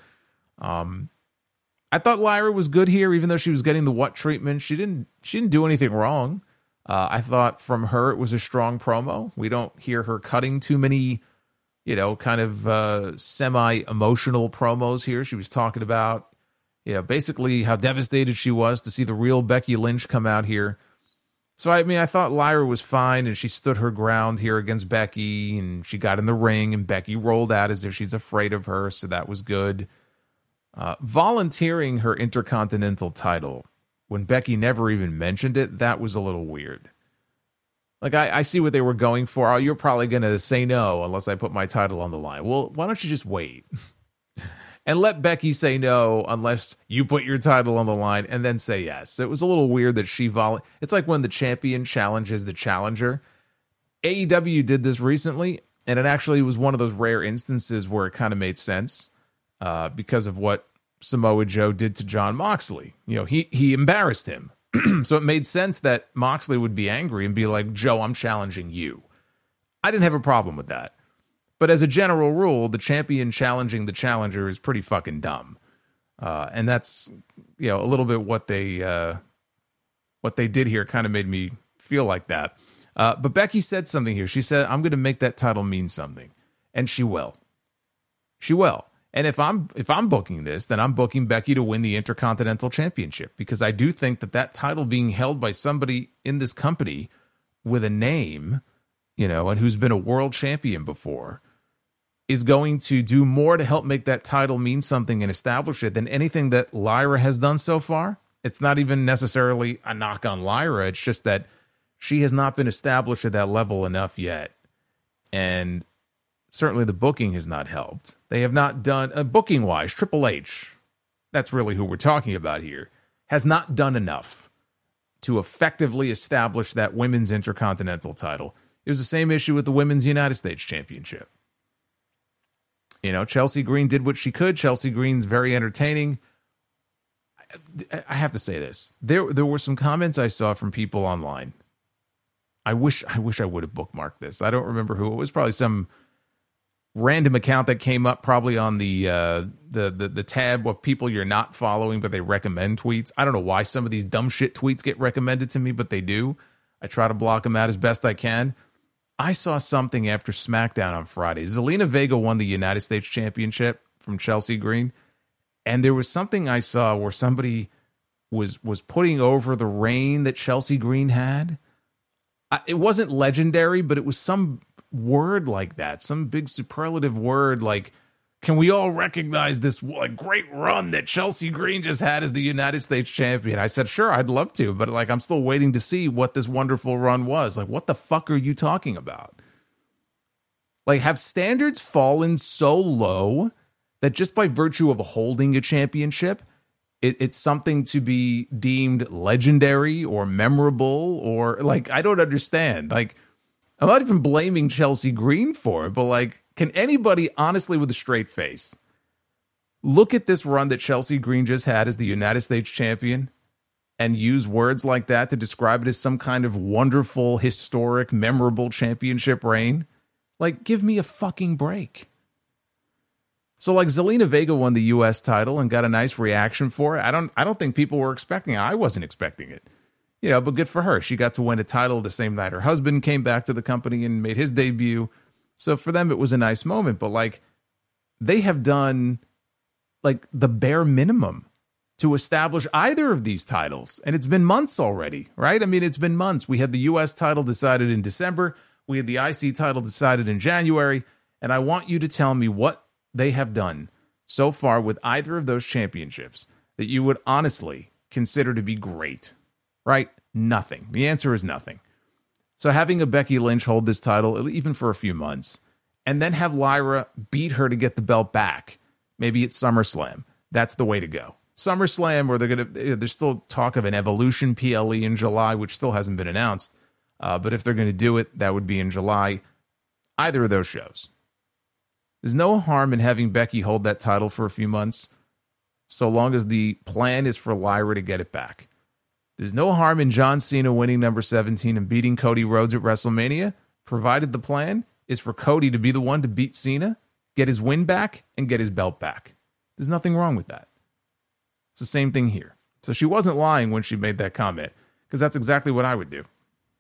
I thought Lyra was good here, even though she was getting the what treatment. She didn't do anything wrong. I thought from her it was a strong promo. We don't hear her cutting too many, kind of semi-emotional promos here. She was talking about, basically how devastated she was to see the real Becky Lynch come out here. So, I mean, I thought Lyra was fine, and she stood her ground here against Becky, and she got in the ring, and Becky rolled out as if she's afraid of her, so that was good. Volunteering her Intercontinental title when Becky never even mentioned it, that was a little weird. Like, I see what they were going for. Oh, you're probably going to say no unless I put my title on the line. Well, why don't you just wait? And let Becky say no unless you put your title on the line and then say yes. It was a little weird that it's like when the champion challenges the challenger. AEW did this recently, and it actually was one of those rare instances where it kind of made sense because of what Samoa Joe did to Jon Moxley. He embarrassed him. So it made sense that Moxley would be angry and be like, Joe, I'm challenging you. I didn't have a problem with that. But as a general rule, the champion challenging the challenger is pretty fucking dumb. And that's, a little bit what they did here kind of made me feel like that. But Becky said something here. She said, I'm going to make that title mean something. And she will. She will. And if I'm booking this, then I'm booking Becky to win the Intercontinental Championship, because I do think that title being held by somebody in this company with a name, and who's been a world champion before, is going to do more to help make that title mean something and establish it than anything that Lyra has done so far. It's not even necessarily a knock on Lyra. It's just that she has not been established at that level enough yet. And certainly the booking has not helped. They have not done, booking-wise, Triple H, that's really who we're talking about here, has not done enough to effectively establish that women's Intercontinental title. It was the same issue with the Women's United States Championship. Chelsea Green did what she could. Chelsea Green's very entertaining. I have to say this. There were some comments I saw from people online. I wish I would have bookmarked this. I don't remember who. It was probably some random account that came up probably on the tab of people you're not following, but they recommend tweets. I don't know why some of these dumb shit tweets get recommended to me, but they do. I try to block them out as best I can. I saw something after SmackDown on Friday. Zelina Vega won the United States Championship from Chelsea Green, and there was something I saw where somebody was putting over the reign that Chelsea Green had. It wasn't legendary, but it was some word like that, some big superlative word like, can we all recognize this great run that Chelsea Green just had as the United States champion? I said, sure, I'd love to, but I'm still waiting to see what this wonderful run was. What the fuck are you talking about? Have standards fallen so low that just by virtue of holding a championship, it's something to be deemed legendary or memorable or I don't understand. I'm not even blaming Chelsea Green for it, but can anybody honestly with a straight face look at this run that Chelsea Green just had as the United States champion and use words like that to describe it as some kind of wonderful, historic, memorable championship reign? Give me a fucking break. So Zelina Vega won the U.S. title and got a nice reaction for it. I don't think people were expecting it. I wasn't expecting it. But good for her. She got to win a title the same night her husband came back to the company and made his debut. So for them, it was a nice moment. But they have done the bare minimum to establish either of these titles. And it's been months already, right? I mean, it's been months. We had the U.S. title decided in December. We had the IC title decided in January, and I want you to tell me what they have done so far with either of those championships that you would honestly consider to be great, right? Nothing. The answer is nothing. So having a Becky Lynch hold this title, even for a few months, and then have Lyra beat her to get the belt back, maybe it's SummerSlam. That's the way to go. SummerSlam, where there's still talk of an Evolution PLE in July, which still hasn't been announced. But if they're going to do it, that would be in July. Either of those shows. There's no harm in having Becky hold that title for a few months, so long as the plan is for Lyra to get it back. There's no harm in John Cena winning number 17 and beating Cody Rhodes at WrestleMania, provided the plan is for Cody to be the one to beat Cena, get his win back, and get his belt back. There's nothing wrong with that. It's the same thing here. So she wasn't lying when she made that comment, because that's exactly what I would do.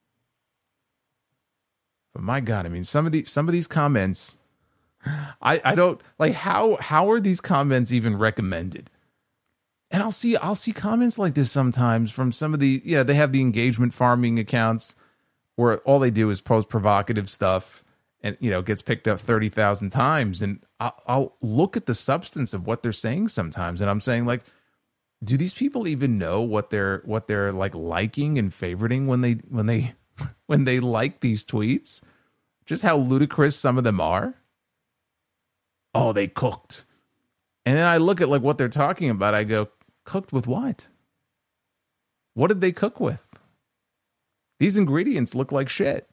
But my God, I mean, some of these comments, I don't like. How are these comments even recommended? And I'll see comments like this sometimes from some of the, they have the engagement farming accounts where all they do is post provocative stuff and, gets picked up 30,000 times. And I'll look at the substance of what they're saying sometimes. And I'm saying, like, do these people even know what they're like liking and favoriting when they like these tweets? Just how ludicrous some of them are. Oh, they cooked. And then I look at like what they're talking about. I go, cooked with what? What did they cook with? These ingredients look like shit.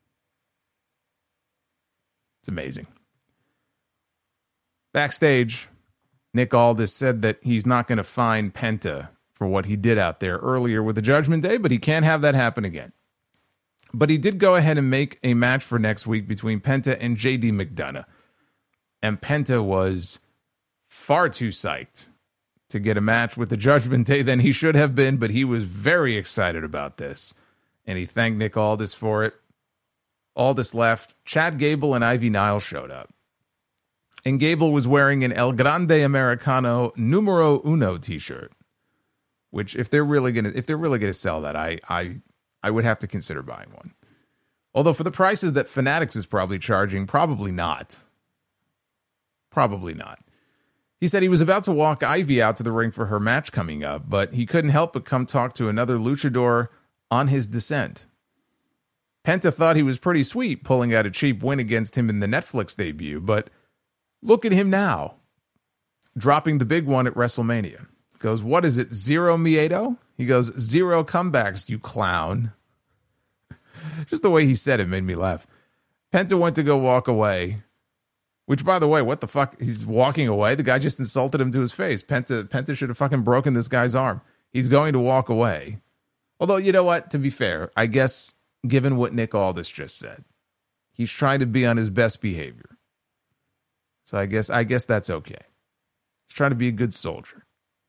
It's amazing. Backstage, Nick Aldis said that he's not going to fine Penta for what he did out there earlier with the Judgment Day, but he can't have that happen again. But he did go ahead and make a match for next week between Penta and JD McDonough. And Penta was far too psyched to get a match with the Judgment Day than he should have been, but he was very excited about this. And he thanked Nick Aldis for it. Aldis left. Chad Gable and Ivy Nile showed up. And Gable was wearing an El Grande Americano Numero Uno t-shirt, which if they're really gonna sell that, I would have to consider buying one. Although for the prices that Fanatics is probably charging, probably not. Probably not. He said he was about to walk Ivy out to the ring for her match coming up, but he couldn't help but come talk to another luchador on his descent. Penta thought he was pretty sweet pulling out a cheap win against him in the Netflix debut, but look at him now, dropping the big one at WrestleMania. Goes, what is it, 0 Miedo? He goes, 0 comebacks, you clown. Just the way he said it made me laugh. Penta went to go walk away, which, by the way, what the fuck? He's walking away? The guy just insulted him to his face. Penta should have fucking broken this guy's arm. He's going to walk away. Although, you know what? To be fair, I guess, given what Nick Aldis just said, he's trying to be on his best behavior. So I guess that's okay. He's trying to be a good soldier.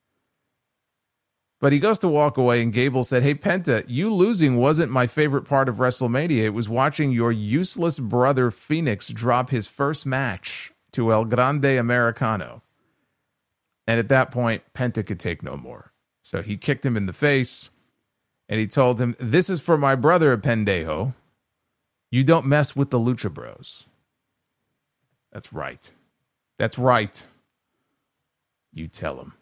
But he goes to walk away, and Gable said, hey, Penta, you losing wasn't my favorite part of WrestleMania. It was watching your useless brother Phoenix drop his first match to El Grande Americano. And at that point, Penta could take no more. So he kicked him in the face, and he told him, this is for my brother, pendejo. You don't mess with the Lucha Bros. That's right. That's right. You tell him.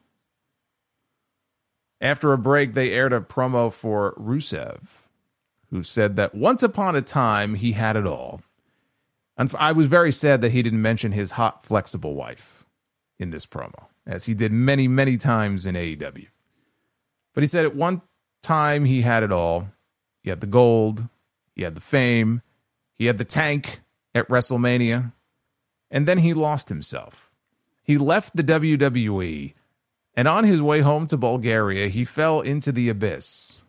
After a break, they aired a promo for Rusev, who said that once upon a time, he had it all. And I was very sad that he didn't mention his hot, flexible wife in this promo, as he did many, many times in AEW. But he said at one time, he had it all. He had the gold. He had the fame. He had the tank at WrestleMania. And then he lost himself. He left the WWE. And on his way home to Bulgaria, he fell into the abyss.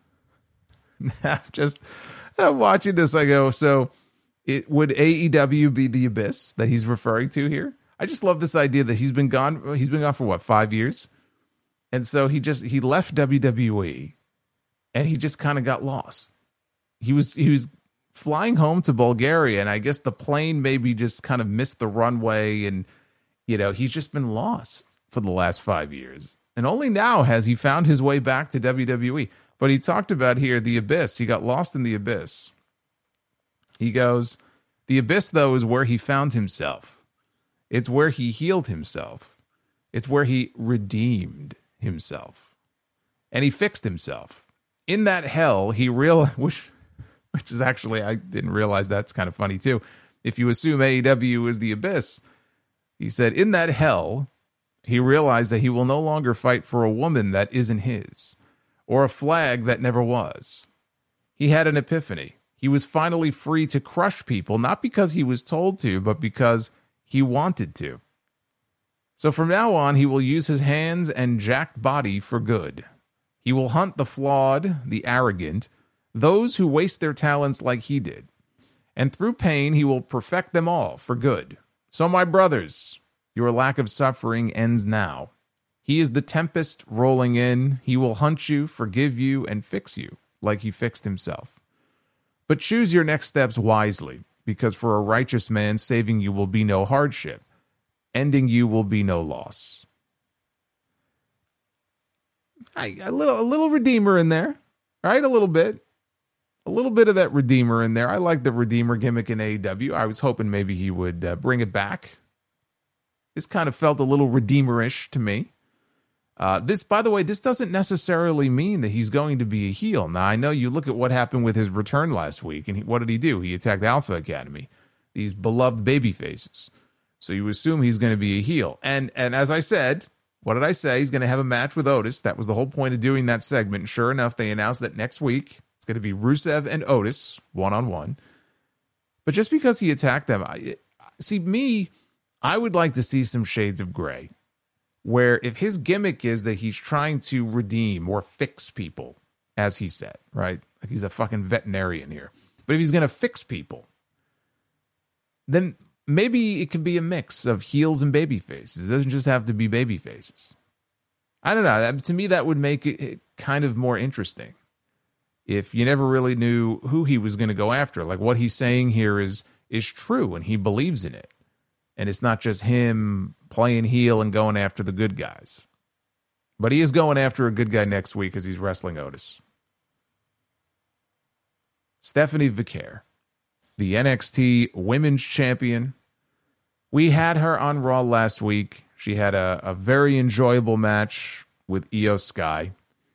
Just watching this, I go, so would AEW be the abyss that he's referring to here? I just love this idea that he's been gone. He's been gone for what, 5 years? And so he left WWE and he just kind of got lost. He was flying home to Bulgaria, and I guess the plane maybe just kind of missed the runway, and he's just been lost for the last 5 years. And only now has he found his way back to WWE. But he talked about here the abyss. He got lost in the abyss. He goes, The Abyss, though, is where he found himself. It's where he healed himself. It's where he redeemed himself. And he fixed himself. In that hell, he realized, which is actually, I didn't realize that's kind of funny too. If you assume AEW is the Abyss, he said, in that hell, he realized that he will no longer fight for a woman that isn't his, or a flag that never was. He had an epiphany. He was finally free to crush people, not because he was told to, but because he wanted to. So from now on, he will use his hands and jacked body for good. He will hunt the flawed, the arrogant, those who waste their talents like he did. And through pain, he will perfect them all for good. So, my brothers, your lack of suffering ends now. He is the tempest rolling in. He will hunt you, forgive you, and fix you like he fixed himself. But choose your next steps wisely, because for a righteous man, saving you will be no hardship. Ending you will be no loss. A little Redeemer in there, right? A little bit of that Redeemer in there. I like the Redeemer gimmick in AEW. I was hoping maybe he would bring it back. This kind of felt a little Redeemer-ish to me. By the way, this doesn't necessarily mean that he's going to be a heel. Now, I know you look at what happened with his return last week, and what did he do? He attacked Alpha Academy, these beloved baby faces. So you assume he's going to be a heel. And as I said, what did I say? He's going to have a match with Otis. That was the whole point of doing that segment. And sure enough, they announced that next week it's going to be Rusev and Otis one-on-one. But just because he attacked them, I would like to see some shades of gray, where if his gimmick is that he's trying to redeem or fix people, as he said, right? Like he's a fucking veterinarian here. But if he's going to fix people, then maybe it could be a mix of heels and baby faces. It doesn't just have to be baby faces. I don't know. To me, that would make it kind of more interesting. If you never really knew who he was going to go after, like what he's saying here is true and he believes in it. And it's not just him playing heel and going after the good guys. But he is going after a good guy next week as he's wrestling Otis. Stephanie Vicaire, the NXT Women's Champion. We had her on Raw last week. She had a very enjoyable match with Io Sky.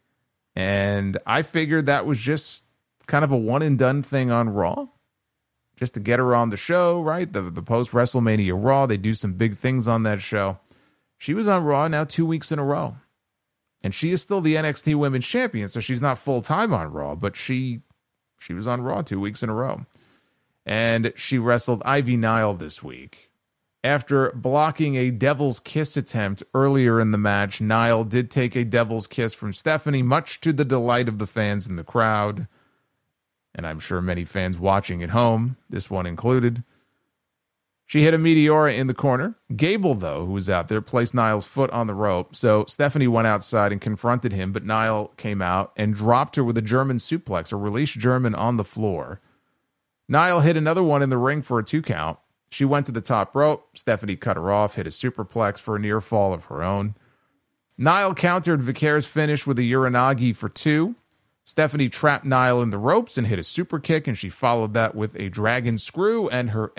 And I figured that was just kind of a one-and-done thing on Raw. Just to get her on the show, right? The post-WrestleMania Raw, they do some big things on that show. She was on Raw now 2 weeks in a row. And she is still the NXT Women's Champion, so she's not full-time on Raw, but she was on Raw 2 weeks in a row. And she wrestled Ivy Nile this week. After blocking a Devil's Kiss attempt earlier in the match, Nile did take a Devil's Kiss from Stephanie, much to the delight of the fans in the crowd. And I'm sure many fans watching at home, this one included. She hit a Meteora in the corner. Gable, though, who was out there, placed Nile's foot on the rope. So Stephanie went outside and confronted him, but Nile came out and dropped her with a German suplex, a release German on the floor. Nile hit another one in the ring for a 2 count. She went to the top rope. Stephanie cut her off, hit a superplex for a near fall of her own. Nile countered Vicaire's finish with a Uranagi for 2. Stephanie trapped Nile in the ropes and hit a super kick, and she followed that with a dragon screw and her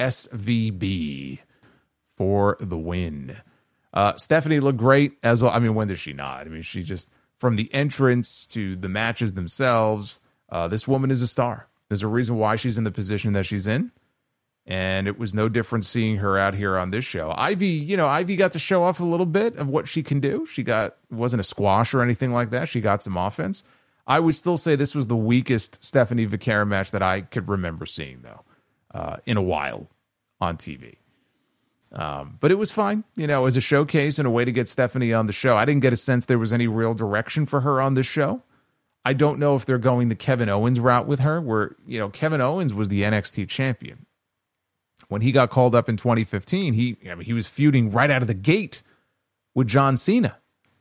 SVB for the win. Stephanie looked great as well. I mean, when does she not? I mean, she just, from the entrance to the matches themselves, this woman is a star. There's a reason why she's in the position that she's in, and it was no different seeing her out here on this show. Ivy got to show off a little bit of what she can do. It wasn't a squash or anything like that. She got some offense. I would still say this was the weakest Stephanie Vicaire match that I could remember seeing, though, in a while on TV. But it was fine, as a showcase and a way to get Stephanie on the show. I didn't get a sense there was any real direction for her on this show. I don't know if they're going the Kevin Owens route with her, where, Kevin Owens was the NXT champion. When he got called up in 2015, he was feuding right out of the gate with John Cena.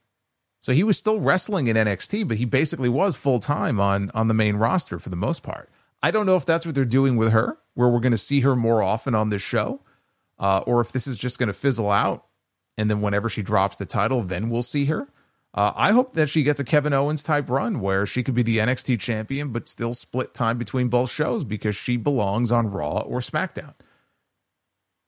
So he was still wrestling in NXT, but he basically was full-time on the main roster for the most part. I don't know if that's what they're doing with her, where we're going to see her more often on this show, or if this is just going to fizzle out, and then whenever she drops the title, then we'll see her. I hope that she gets a Kevin Owens-type run, where she could be the NXT champion, but still split time between both shows, because she belongs on Raw or SmackDown.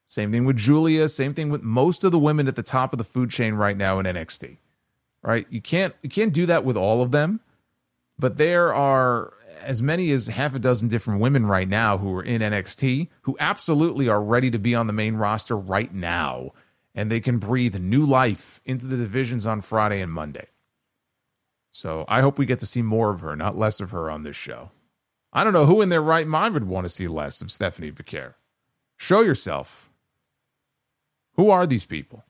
Same thing with Julia. Same thing with most of the women at the top of the food chain right now in NXT. Right? You can't do that with all of them, but there are as many as half a dozen different women right now who are in NXT who absolutely are ready to be on the main roster right now, and they can breathe new life into the divisions on Friday and Monday. So I hope we get to see more of her, not less of her on this show. I don't know who in their right mind would want to see less of Stephanie Vaquer. Show yourself. Who are these people?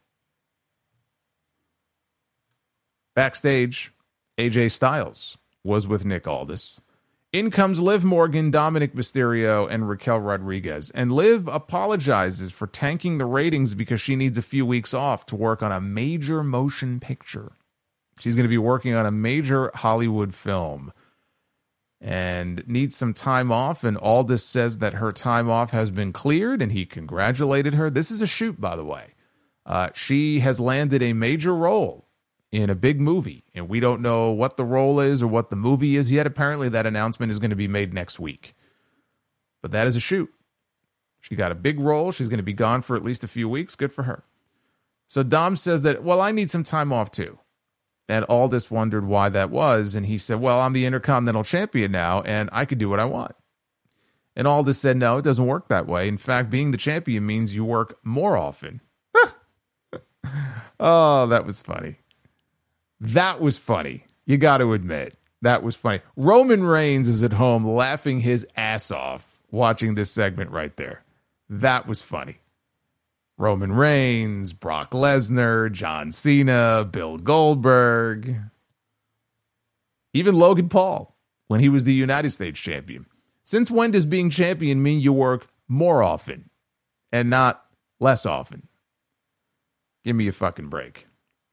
Backstage, AJ Styles was with Nick Aldis. In comes Liv Morgan, Dominic Mysterio, and Raquel Rodriguez. And Liv apologizes for tanking the ratings because she needs a few weeks off to work on a major motion picture. She's going to be working on a major Hollywood film and needs some time off. And Aldis says that her time off has been cleared, and he congratulated her. This is a shoot, by the way. She has landed a major role in a big movie, and we don't know what the role is or what the movie is yet. Apparently that announcement is going to be made next week, but that is a shoot. She got a big role. She's going to be gone for at least a few weeks. Good for her. So Dom says that, well, I need some time off too. And Aldis wondered why that was, and he said, well, I'm the Intercontinental Champion now, and I could do what I want. And Aldis said, no, it doesn't work that way. In fact, being the champion means you work more often. Oh, that was funny. That was funny. You got to admit, that was funny. Roman Reigns is at home laughing his ass off watching this segment right there. That was funny. Roman Reigns, Brock Lesnar, John Cena, Bill Goldberg, even Logan Paul when he was the United States champion. Since when does being champion mean you work more often and not less often? Give me a fucking break.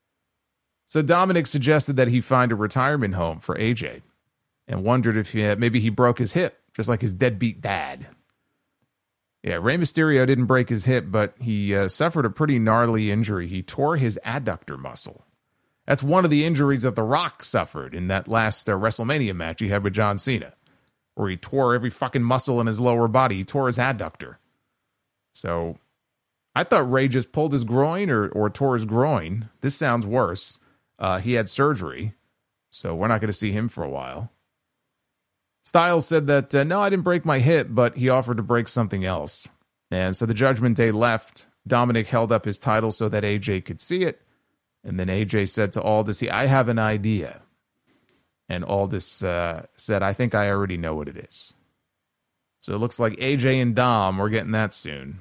So Dominic suggested that he find a retirement home for AJ and wondered if maybe he broke his hip, just like his deadbeat dad. Yeah, Rey Mysterio didn't break his hip, but he suffered a pretty gnarly injury. He tore his adductor muscle. That's one of the injuries that The Rock suffered in that last WrestleMania match he had with John Cena, where he tore every fucking muscle in his lower body. He tore his adductor. So I thought Rey just pulled his groin or tore his groin. This sounds worse. He had surgery, so we're not going to see him for a while. Styles said that, no, I didn't break my hip, but he offered to break something else. And so the Judgment Day left. Dominic held up his title so that AJ could see it. And then AJ said to Aldis, I have an idea. And Aldis said, I think I already know what it is. So it looks like AJ and Dom, we're getting that soon.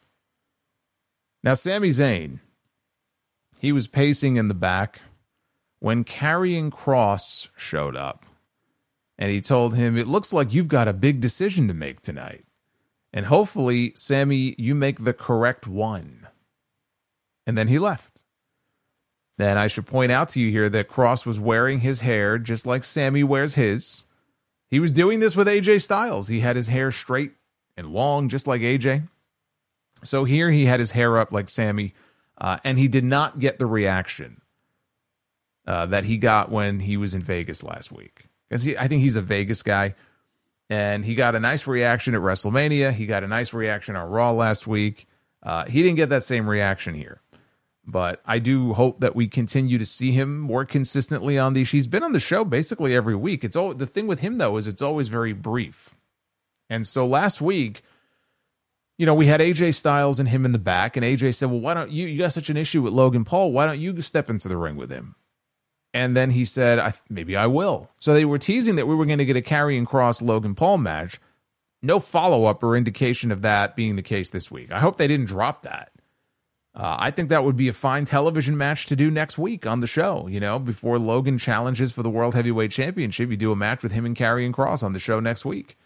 Now, Sami Zayn, he was pacing in the back when Karrion Kross showed up. And he told him, it looks like you've got a big decision to make tonight. And hopefully, Sami, you make the correct one. And then he left. Then I should point out to you here that Kross was wearing his hair just like Sami wears his. He was doing this with AJ Styles. He had his hair straight and long, just like AJ. So here he had his hair up like Sami, and he did not get the reaction that he got when he was in Vegas last week. Because I think he's a Vegas guy, and he got a nice reaction at WrestleMania. He got a nice reaction on Raw last week. He didn't get that same reaction here. But I do hope that we continue to see him more consistently on these. He's been on the show basically every week. The thing with him, though, is it's always very brief. And so last week, we had AJ Styles and him in the back, and AJ said, well, why don't you got such an issue with Logan Paul, why don't you step into the ring with him? And then he said, maybe I will. So they were teasing that we were going to get a Karrion Kross Logan Paul match. No follow-up or indication of that being the case this week. I hope they didn't drop that. I think that would be a fine television match to do next week on the show. Before Logan challenges for the World Heavyweight Championship, you do a match with him and Karrion Kross on the show next week.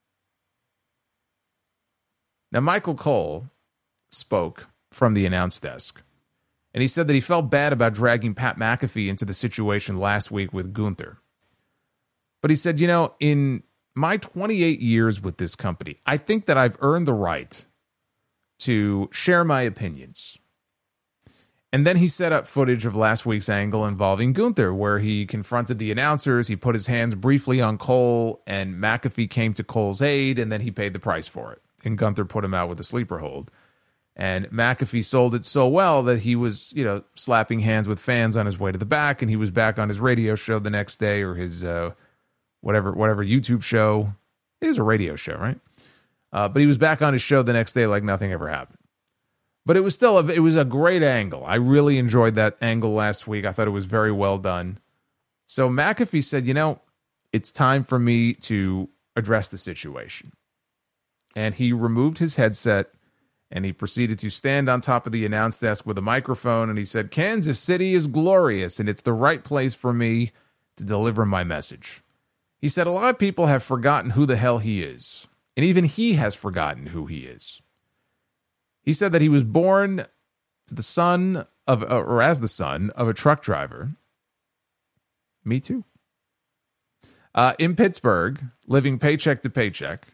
Now, Michael Cole spoke from the announce desk. And he said that he felt bad about dragging Pat McAfee into the situation last week with Gunther. But he said, in my 28 years with this company, I think that I've earned the right to share my opinions. And then he set up footage of last week's angle involving Gunther, where he confronted the announcers, he put his hands briefly on Cole, and McAfee came to Cole's aid, and then he paid the price for it. And Gunther put him out with a sleeper hold. And McAfee sold it so well that he was, slapping hands with fans on his way to the back, and he was back on his radio show the next day, or his whatever YouTube show. It is a radio show, right? But he was back on his show the next day like nothing ever happened. But it was still it was a great angle. I really enjoyed that angle last week. I thought it was very well done. So McAfee said, it's time for me to address the situation. And he removed his headset, and he proceeded to stand on top of the announce desk with a microphone, and he said, Kansas City is glorious, and it's the right place for me to deliver my message. He said a lot of people have forgotten who the hell he is, and even he has forgotten who he is. He said that he was born to the son of, or as the son of a truck driver. Me too. In Pittsburgh, living paycheck to paycheck.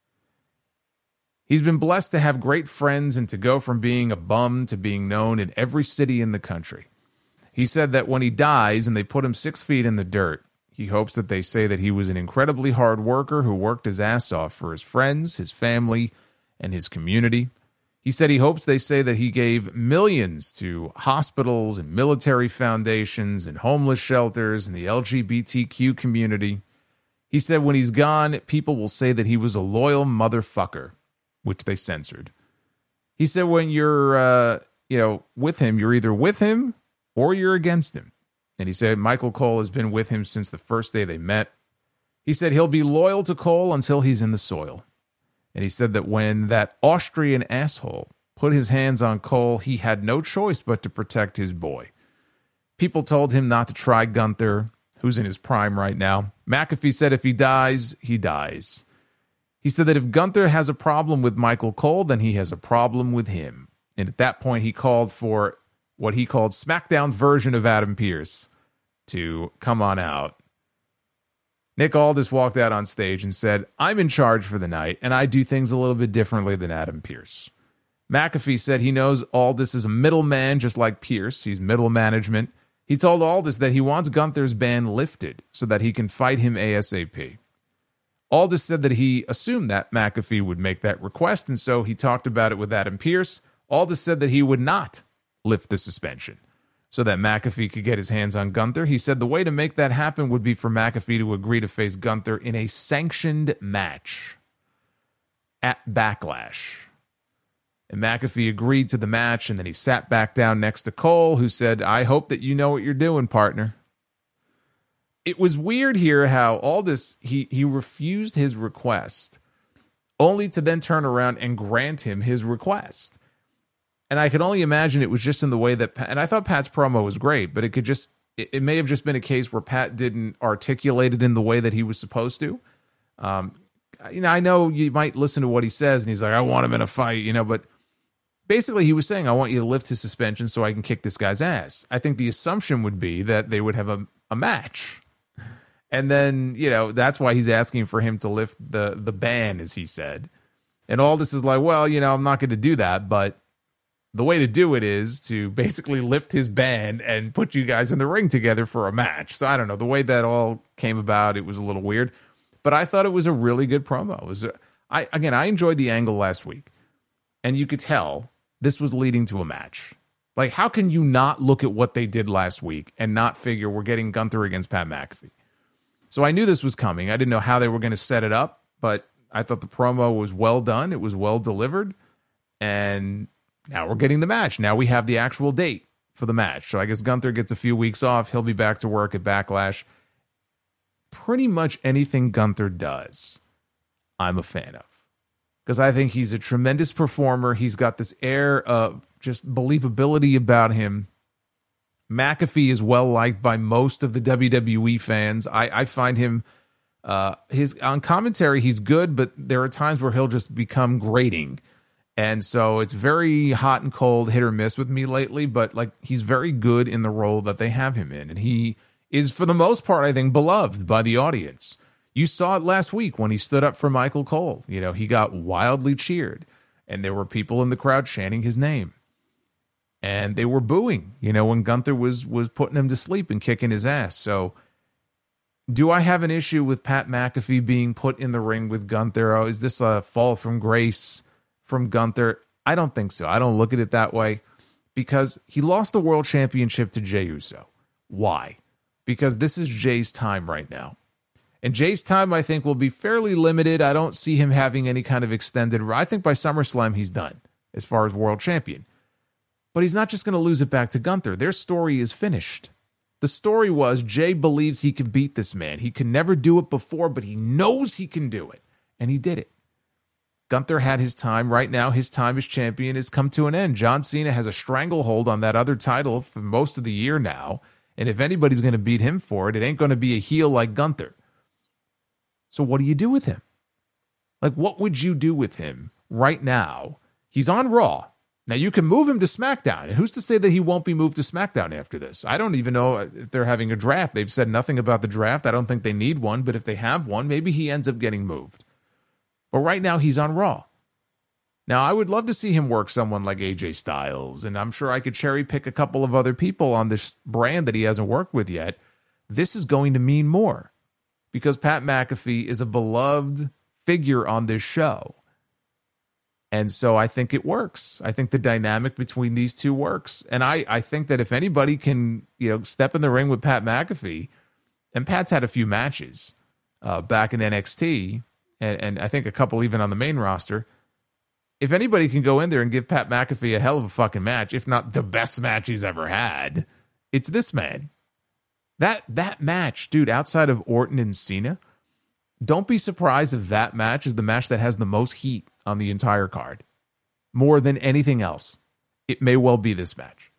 He's been blessed to have great friends and to go from being a bum to being known in every city in the country. He said that when he dies and they put him 6 feet in the dirt, he hopes that they say that he was an incredibly hard worker who worked his ass off for his friends, his family, and his community. He said he hopes they say that he gave millions to hospitals and military foundations and homeless shelters and the LGBTQ community. He said when he's gone, people will say that he was a loyal motherfucker, which they censored. He said when you're, with him, you're either with him or you're against him. And he said Michael Cole has been with him since the first day they met. He said he'll be loyal to Cole until he's in the soil. And he said that when that Austrian asshole put his hands on Cole, he had no choice but to protect his boy. People told him not to try Gunther, who's in his prime right now. McAfee said if he dies, he dies. He said that if Gunther has a problem with Michael Cole, then he has a problem with him. And at that point, he called for what he called SmackDown's version of Adam Pearce to come on out. Nick Aldis walked out on stage and said, I'm in charge for the night, and I do things a little bit differently than Adam Pearce. McAfee said he knows Aldis is a middleman just like Pearce. He's middle management. He told Aldis that he wants Gunther's ban lifted so that he can fight him ASAP. Aldis said that he assumed that McAfee would make that request, and so he talked about it with Adam Pearce. Aldis said that he would not lift the suspension so that McAfee could get his hands on Gunther. He said the way to make that happen would be for McAfee to agree to face Gunther in a sanctioned match at Backlash. And McAfee agreed to the match, and then he sat back down next to Cole, who said, I hope that you know what you're doing, partner. It was weird here how Aldis, he refused his request, only to then turn around and grant him his request. And I could only imagine it was just in the way that, and I thought Pat's promo was great, but it may have just been a case where Pat didn't articulate it in the way that he was supposed to. I know you might listen to what he says, and he's like, I want him in a fight, but basically he was saying, I want you to lift his suspension so I can kick this guy's ass. I think the assumption would be that they would have a match. And then, that's why he's asking for him to lift the ban, as he said. And all this is like, well, I'm not going to do that, but the way to do it is to basically lift his ban and put you guys in the ring together for a match. So I don't know. The way that all came about, it was a little weird. But I thought it was a really good promo. I enjoyed the angle last week. And you could tell this was leading to a match. Like, how can you not look at what they did last week and not figure we're getting Gunther against Pat McAfee? So I knew this was coming. I didn't know how they were going to set it up, but I thought the promo was well done. It was well delivered. And now we're getting the match. Now we have the actual date for the match. So I guess Gunther gets a few weeks off. He'll be back to work at Backlash. Pretty much anything Gunther does, I'm a fan of. Because I think he's a tremendous performer. He's got this air of just believability about him. McAfee is well liked by most of the WWE fans. I find him, on commentary, he's good, but there are times where he'll just become grating. And so it's very hot and cold, hit or miss with me lately, but he's very good in the role that they have him in. And he is, for the most part, I think, beloved by the audience. You saw it last week when he stood up for Michael Cole. He got wildly cheered, and there were people in the crowd chanting his name. And they were booing, when Gunther was putting him to sleep and kicking his ass. So do I have an issue with Pat McAfee being put in the ring with Gunther? Oh, is this a fall from grace from Gunther? I don't think so. I don't look at it that way because he lost the world championship to Jey Uso. Why? Because this is Jay's time right now. And Jay's time, I think, will be fairly limited. I don't see him having any kind of extended. I think by SummerSlam, he's done as far as world champion. But he's not just going to lose it back to Gunther. Their story is finished. The story was Jay believes he can beat this man. He could never do it before, but he knows he can do it. And he did it. Gunther had his time. Right now, his time as champion has come to an end. John Cena has a stranglehold on that other title for most of the year now. And if anybody's going to beat him for it, it ain't going to be a heel like Gunther. So what do you do with him? Like, what would you do with him right now? He's on Raw. Now, you can move him to SmackDown. And who's to say that he won't be moved to SmackDown after this? I don't even know if they're having a draft. They've said nothing about the draft. I don't think they need one. But if they have one, maybe he ends up getting moved. But right now, he's on Raw. Now, I would love to see him work someone like AJ Styles. And I'm sure I could cherry pick a couple of other people on this brand that he hasn't worked with yet. This is going to mean more. Because Pat McAfee is a beloved figure on this show. And so I think it works. I think the dynamic between these two works. And I think that if anybody can, step in the ring with Pat McAfee, and Pat's had a few matches back in NXT, and I think a couple even on the main roster, if anybody can go in there and give Pat McAfee a hell of a fucking match, if not the best match he's ever had, it's this man. That match, dude, outside of Orton and Cena, don't be surprised if that match is the match that has the most heat on the entire card. More than anything else. It may well be this match.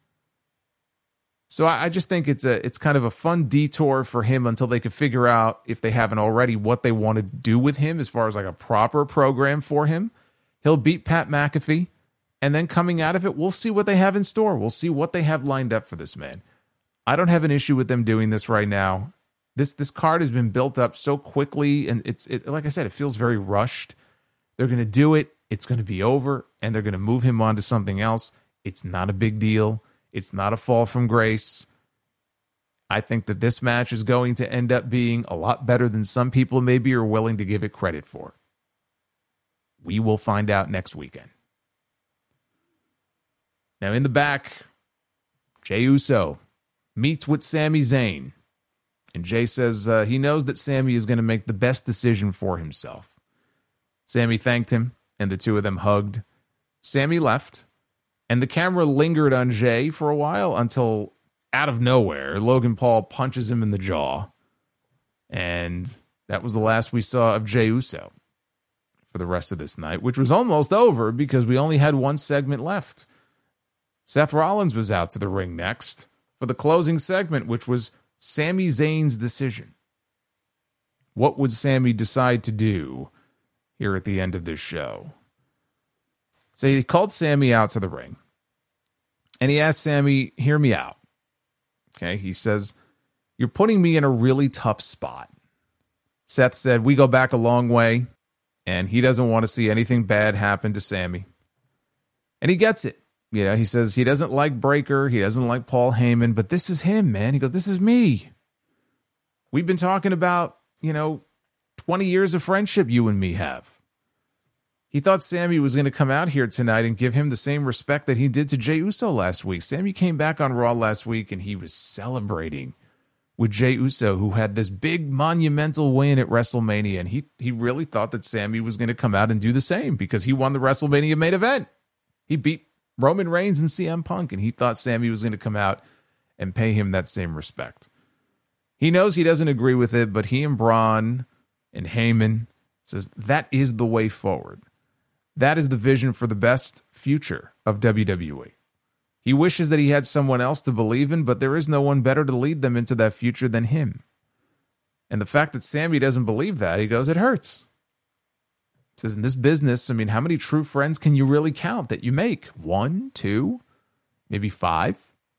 So I just think it's kind of a fun detour for him until they can figure out, if they haven't already, what they want to do with him as far as like a proper program for him. He'll beat Pat McAfee, and then coming out of it, we'll see what they have in store. We'll see what they have lined up for this man. I don't have an issue with them doing this right now. This card has been built up so quickly, and it like I said, it feels very rushed. They're going to do it. It's going to be over, and they're going to move him on to something else. It's not a big deal. It's not a fall from grace. I think that this match is going to end up being a lot better than some people maybe are willing to give it credit for. We will find out next weekend. Now in the back, Jey Uso meets with Sami Zayn. And Jay says he knows that Sami is going to make the best decision for himself. Sami thanked him, and the two of them hugged. Sami left, and the camera lingered on Jay for a while until, out of nowhere, Logan Paul punches him in the jaw. And that was the last we saw of Jey Uso for the rest of this night, which was almost over because we only had one segment left. Seth Rollins was out to the ring next for the closing segment, which was Sami Zayn's decision. What would Sami decide to do here at the end of this show? So he called Sami out to the ring, and he asked Sami, hear me out. Okay, he says, you're putting me in a really tough spot. Seth said, we go back a long way, and he doesn't want to see anything bad happen to Sami. And he gets it. He says he doesn't like Breakker. He doesn't like Paul Heyman, but this is him, man. He goes, this is me. We've been talking about, 20 years of friendship you and me have. He thought Sami was going to come out here tonight and give him the same respect that he did to Jey Uso last week. Sami came back on Raw last week, and he was celebrating with Jey Uso, who had this big monumental win at WrestleMania. And he really thought that Sami was going to come out and do the same because he won the WrestleMania main event. He beat Roman Reigns and CM Punk, and he thought Sami was going to come out and pay him that same respect. He knows he doesn't agree with it, but he and Braun and Heyman says that is the way forward. That is the vision for the best future of WWE. He wishes that he had someone else to believe in, but there is no one better to lead them into that future than him. And the fact that Sami doesn't believe that, he goes, it hurts. He says, in this business, how many true friends can you really count that you make? 1, 2, maybe 5?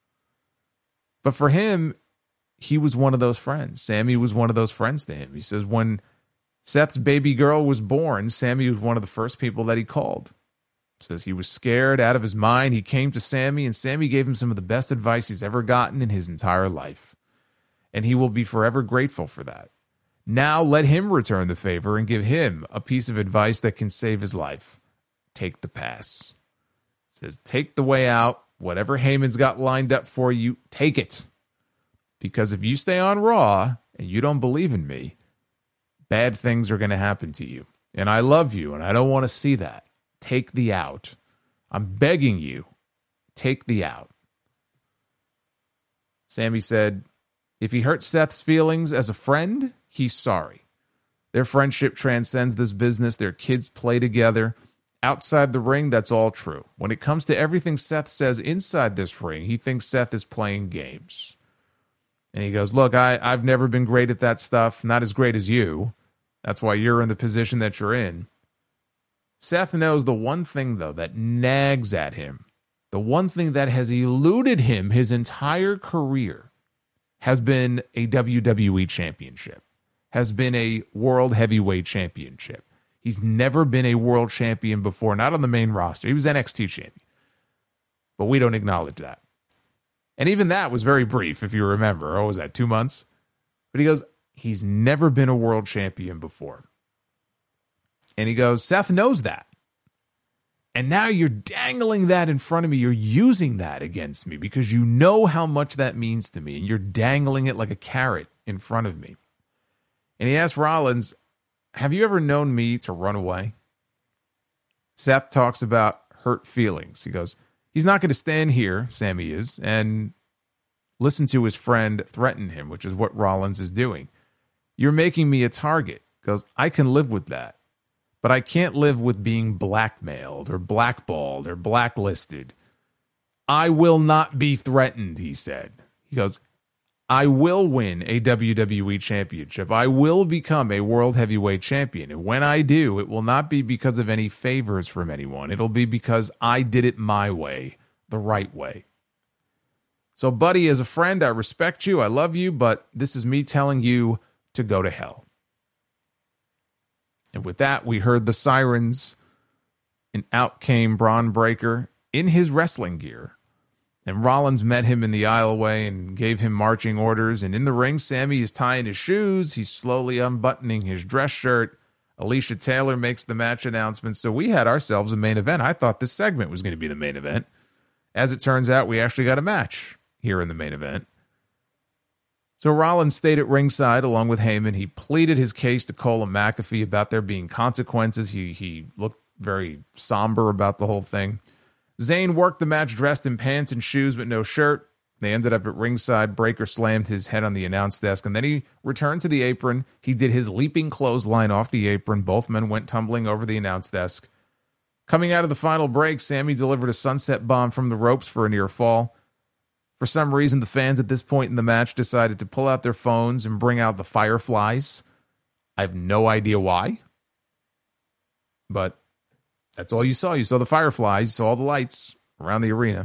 But for him, he was one of those friends. Sami was one of those friends to him. He says when Seth's baby girl was born, Sami was one of the first people that he called. He says he was scared out of his mind. He came to Sami, and Sami gave him some of the best advice he's ever gotten in his entire life. And he will be forever grateful for that. Now let him return the favor and give him a piece of advice that can save his life. Take the pass. Says, take the way out. Whatever Heyman's got lined up for you, take it. Because if you stay on Raw and you don't believe in me, bad things are going to happen to you. And I love you, and I don't want to see that. Take the out. I'm begging you, take the out. Sami said, if he hurt Seth's feelings as a friend, he's sorry. Their friendship transcends this business. Their kids play together. Outside the ring, that's all true. When it comes to everything Seth says inside this ring, he thinks Seth is playing games. And he goes, look, I've never been great at that stuff. Not as great as you. That's why you're in the position that you're in. Seth knows the one thing, though, that nags at him, the one thing that has eluded him his entire career, has been a WWE championship, has been a world heavyweight championship. He's never been a world champion before, not on the main roster. He was NXT champion. But we don't acknowledge that. And even that was very brief, if you remember. Oh, was that 2 months? But he goes, he's never been a world champion before. And he goes, Seth knows that. And now you're dangling that in front of me. You're using that against me because you know how much that means to me. And you're dangling it like a carrot in front of me. And he asked Rollins, have you ever known me to run away? Seth talks about hurt feelings. He goes, he's not going to stand here, Sami is, and listen to his friend threaten him, which is what Rollins is doing. You're making me a target. He goes, I can live with that. But I can't live with being blackmailed or blackballed or blacklisted. I will not be threatened, he said. He goes, I will win a WWE championship. I will become a world heavyweight champion. And when I do, it will not be because of any favors from anyone. It'll be because I did it my way, the right way. So, buddy, as a friend, I respect you. I love you. But this is me telling you to go to hell. And with that, we heard the sirens, and out came Bron Breakker in his wrestling gear. And Rollins met him in the aisleway and gave him marching orders. And in the ring, Sami is tying his shoes. He's slowly unbuttoning his dress shirt. Alicia Taylor makes the match announcement. So we had ourselves a main event. I thought this segment was going to be the main event. As it turns out, we actually got a match here in the main event. So Rollins stayed at ringside along with Heyman. He pleaded his case to Cole and McAfee about there being consequences. He looked very somber about the whole thing. Zayn worked the match dressed in pants and shoes but no shirt. They ended up at ringside. Breakker slammed his head on the announce desk, and then he returned to the apron. He did his leaping clothesline off the apron. Both men went tumbling over the announce desk. Coming out of the final break, Sami delivered a sunset bomb from the ropes for a near fall. For some reason, the fans at this point in the match decided to pull out their phones and bring out the fireflies. I have no idea why. But that's all you saw. You saw the fireflies, you saw all the lights around the arena.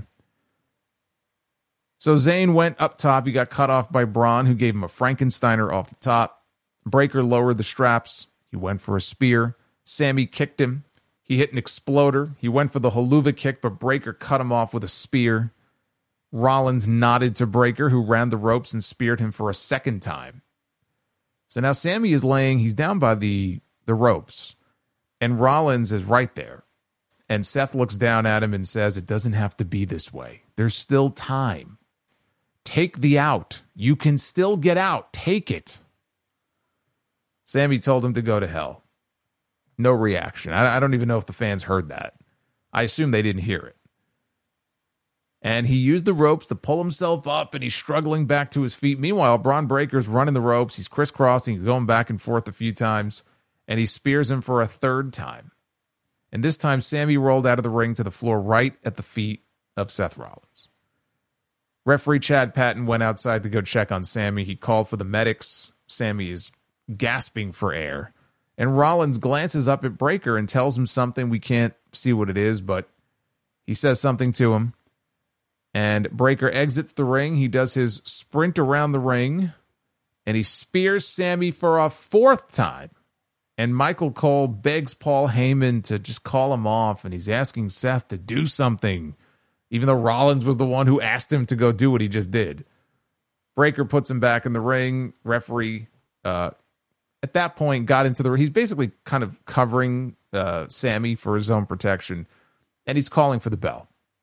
So Zayn went up top. He got cut off by Braun, who gave him a Frankensteiner off the top. Breakker lowered the straps. He went for a spear. Sami kicked him. He hit an exploder. He went for the Helluva kick, but Breakker cut him off with a spear. Rollins nodded to Breakker, who ran the ropes and speared him for a second time. So now Sami is he's down by the ropes, and Rollins is right there. And Seth looks down at him and says, it doesn't have to be this way. There's still time. Take the out. You can still get out. Take it. Sami told him to go to hell. No reaction. I don't even know if the fans heard that. I assume they didn't hear it. And he used the ropes to pull himself up, and he's struggling back to his feet. Meanwhile, Bron Breakker's running the ropes. He's crisscrossing. He's going back and forth a few times, and he spears him for a third time. And this time, Sami rolled out of the ring to the floor right at the feet of Seth Rollins. Referee Chad Patton went outside to go check on Sami. He called for the medics. Sami is gasping for air. And Rollins glances up at Breakker and tells him something. We can't see what it is, but he says something to him. And Breakker exits the ring. He does his sprint around the ring, and he spears Sami for a fourth time. And Michael Cole begs Paul Heyman to just call him off, and he's asking Seth to do something, even though Rollins was the one who asked him to go do what he just did. Breakker puts him back in the ring. Referee, at that point, got into the ring. He's basically kind of covering Sami for his own protection, and he's calling for the bell.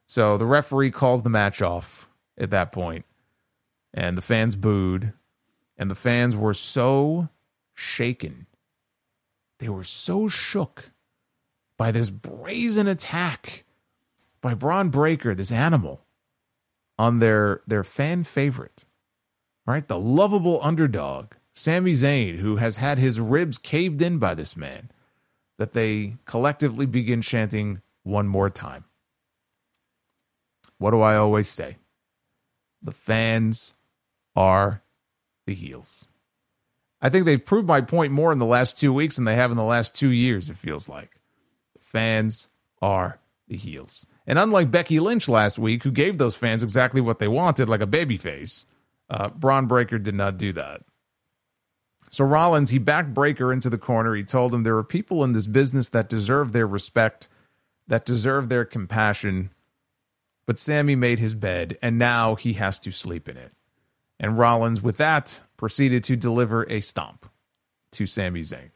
So the referee calls the match off at that point, and the fans booed, and the fans were so shaken. They were so shook by this brazen attack by Bron Breakker, this animal, on their fan favorite, right? The lovable underdog, Sami Zayn, who has had his ribs caved in by this man, that they collectively begin chanting one more time. What do I always say? The fans are the heels. I think they've proved my point more in the last 2 weeks than they have in the last 2 years, it feels like. The fans are the heels. And unlike Becky Lynch last week, who gave those fans exactly what they wanted, like a babyface, Bron Breakker did not do that. So Rollins, he backed Breakker into the corner. He told him there are people in this business that deserve their respect, that deserve their compassion. But Sami made his bed, and now he has to sleep in it. And Rollins, with that, proceeded to deliver a stomp to Sami Zayn.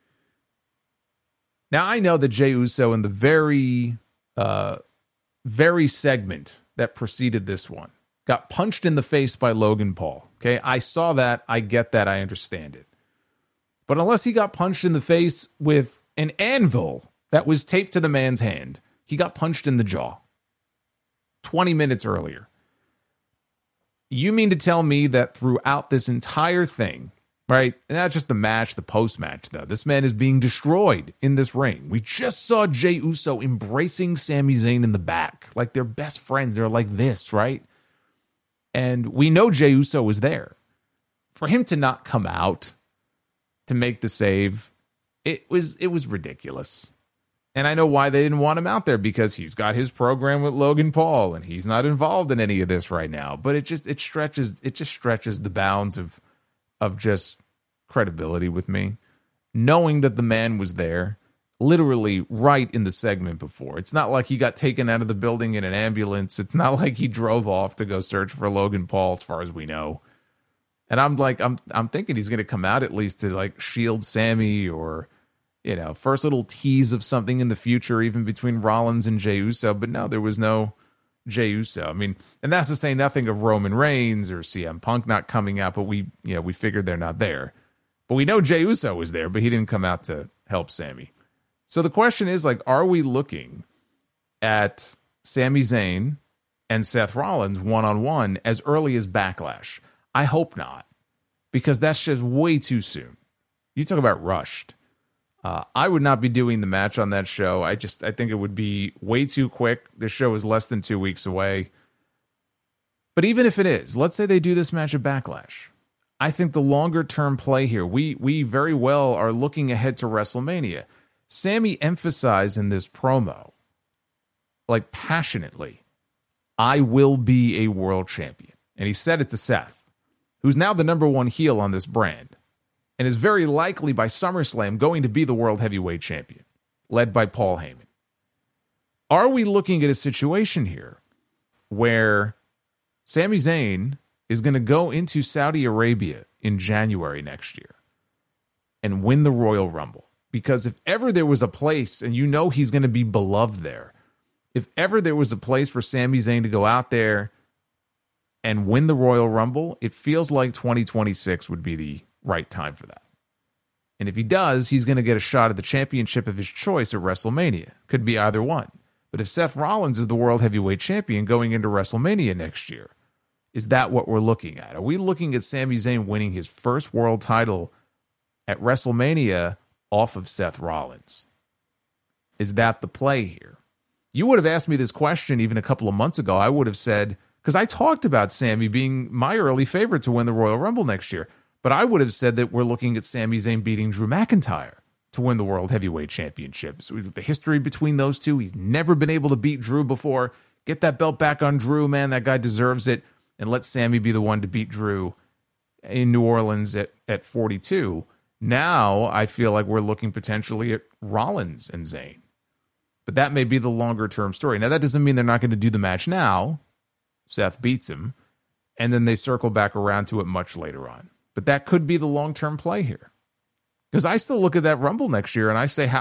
Now, I know that Jey Uso, in the very segment that preceded this one, got punched in the face by Logan Paul. Okay, I saw that. I get that. I understand it. But unless he got punched in the face with an anvil that was taped to the man's hand, he got punched in the jaw 20 minutes earlier. You mean to tell me that throughout this entire thing, right, and not just the match, the post-match, though, this man is being destroyed in this ring. We just saw Jey Uso embracing Sami Zayn in the back, like they're best friends. They're like this, right? And we know Jey Uso was there. For him to not come out to make the save, it was ridiculous. And I know why they didn't want him out there, because he's got his program with Logan Paul and he's not involved in any of this right now. But it just stretches the bounds of just credibility with me, knowing that the man was there literally right in the segment before. It's not like he got taken out of the building in an ambulance. It's not like he drove off to go search for Logan Paul, as far as we know. And I'm thinking he's going to come out at least to like shield Sami, or, you know, first little tease of something in the future, even between Rollins and Jey Uso. But no, there was no Jey Uso. I mean, and that's to say nothing of Roman Reigns or CM Punk not coming out, but we figured they're not there. But we know Jey Uso was there, but he didn't come out to help Sami. So the question is, like, are we looking at Sami Zayn and Seth Rollins one-on-one as early as Backlash? I hope not, because that's just way too soon. You talk about rushed. I would not be doing the match on that show. I think it would be way too quick. This show is less than 2 weeks away. But even if it is, let's say they do this match at Backlash. I think the longer-term play here, we very well are looking ahead to WrestleMania. Sami emphasized in this promo, like passionately, I will be a world champion. And he said it to Seth, who's now the number one heel on this brand, and is very likely by SummerSlam going to be the world heavyweight champion, led by Paul Heyman. Are we looking at a situation here where Sami Zayn is going to go into Saudi Arabia in January next year and win the Royal Rumble? Because if ever there was a place, and you know he's going to be beloved there, if ever there was a place for Sami Zayn to go out there and win the Royal Rumble, it feels like 2026 would be the right time for that. And if he does, he's going to get a shot at the championship of his choice at WrestleMania. Could be either one. But if Seth Rollins is the world heavyweight champion going into WrestleMania next year, is that what we're looking at? Are we looking at Sami Zayn winning his first world title at WrestleMania off of Seth Rollins? Is that the play here? You would have asked me this question even a couple of months ago. I would have said, because I talked about Sami being my early favorite to win the Royal Rumble next year, but I would have said that we're looking at Sami Zayn beating Drew McIntyre to win the World Heavyweight Championship. So the history between those two, he's never been able to beat Drew before. Get that belt back on Drew, man. That guy deserves it. And let Sami be the one to beat Drew in New Orleans at 42. Now I feel like we're looking potentially at Rollins and Zayn. But that may be the longer-term story. Now, that doesn't mean they're not going to do the match now. Seth beats him, and then they circle back around to it much later on. But that could be the long-term play here. Because I still look at that Rumble next year, and I say,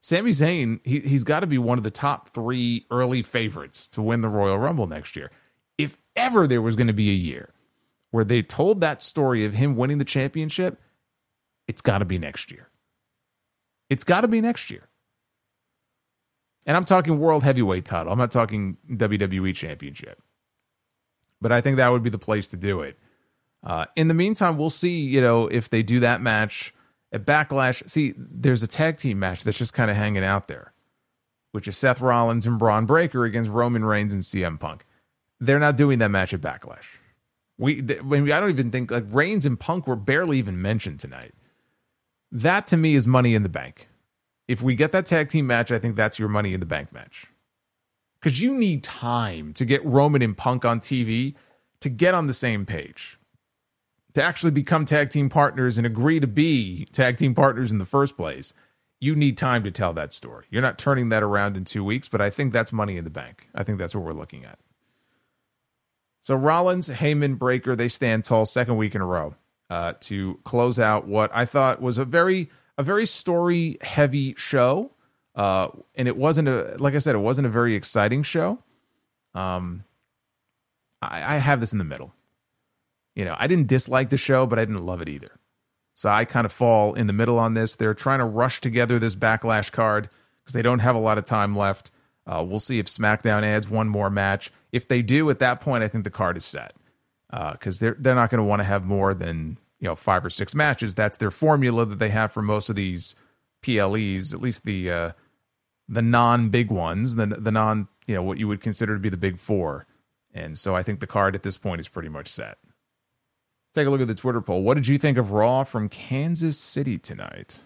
Sami Zayn, he's got to be one of the top 3 early favorites to win the Royal Rumble next year. If ever there was going to be a year where they told that story of him winning the championship, it's got to be next year. It's got to be next year. And I'm talking World Heavyweight title. I'm not talking WWE Championship. But I think that would be the place to do it. In the meantime, we'll see, if they do that match at Backlash. See, there's a tag team match that's just kind of hanging out there, which is Seth Rollins and Braun Breaker against Roman Reigns and CM Punk. They're not doing that match at Backlash. I don't even think, Reigns and Punk were barely even mentioned tonight. That, to me, is Money in the Bank. If we get that tag team match, I think that's your Money in the Bank match. Because you need time to get Roman and Punk on TV to get on the same page, to actually become tag team partners and agree to be tag team partners in the first place. You need time to tell that story. You're not turning that around in 2 weeks, but I think that's Money in the Bank. I think that's what we're looking at. So Rollins, Heyman, Breaker, they stand tall second week in a row to close out what I thought was a very story-heavy show. And it wasn't like I said, it wasn't a very exciting show. I have this in the middle. I didn't dislike the show, but I didn't love it either. So I kind of fall in the middle on this. They're trying to rush together this Backlash card because they don't have a lot of time left. We'll see if SmackDown adds one more match. If they do, at that point, I think the card is set. Because they're not going to want to have more than 5 or 6 matches. That's their formula that they have for most of these PLEs, at least the non-big ones, the non, what you would consider to be the big 4. And so I think the card at this point is pretty much set. Take a look at the Twitter poll. What did you think of Raw from Kansas City tonight?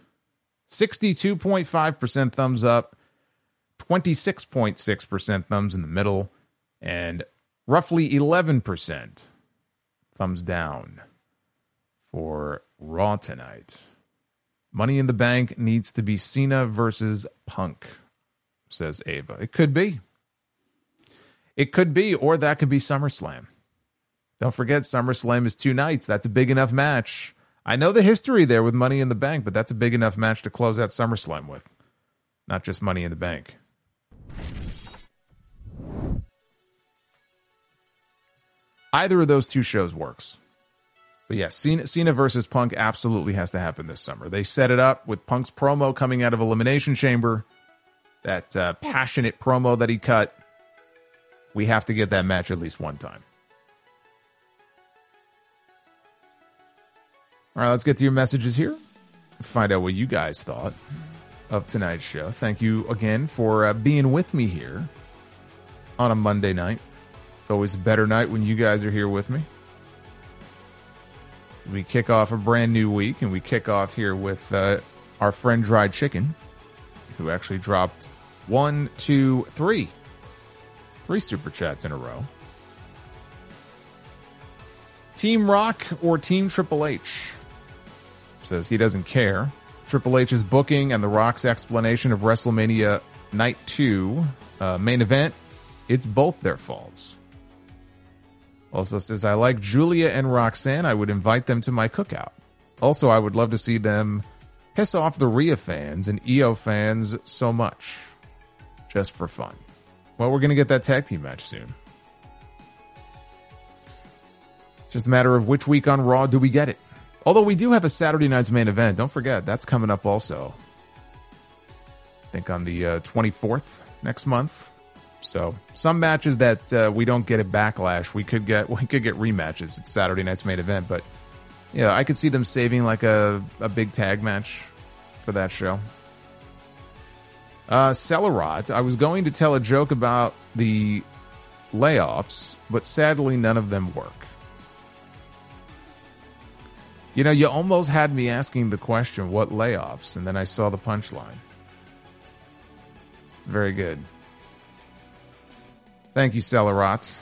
62.5% thumbs up, 26.6% thumbs in the middle, and roughly 11% thumbs down for Raw tonight. Money in the Bank needs to be Cena versus Punk, says Ava. It could be. It could be, or that could be SummerSlam. Don't forget, SummerSlam is 2 nights. That's a big enough match. I know the history there with Money in the Bank, but that's a big enough match to close out SummerSlam with. Not just Money in the Bank. Either of those 2 shows works. But yes, Cena versus Punk absolutely has to happen this summer. They set it up with Punk's promo coming out of Elimination Chamber. That passionate promo that he cut. We have to get that match at least one time. All right, let's get to your messages here. Find out what you guys thought of tonight's show. Thank you again for being with me here on a Monday night. It's always a better night when you guys are here with me. We kick off a brand new week, and we kick off here with our friend Dried Chicken, who actually dropped 3 super chats in a row. Team Rock or Team Triple H? Says he doesn't care. Triple H's booking and The Rock's explanation of WrestleMania Night 2 main event, it's both their faults. Also says, I like Julia and Roxanne. I would invite them to my cookout. Also, I would love to see them piss off the Rhea fans and EO fans so much. Just for fun. Well, we're going to get that tag team match soon. Just a matter of which week on Raw do we get it. Although we do have a Saturday night's main event. Don't forget, that's coming up also. I think on the 24th next month. So some matches that we don't get at Backlash, we could get rematches. It's Saturday night's main event, but I could see them saving like a big tag match for that show. Celerot, I was going to tell a joke about the layoffs, but sadly none of them work. You almost had me asking the question, what layoffs? And then I saw the punchline. Very good. Thank you, Celerot.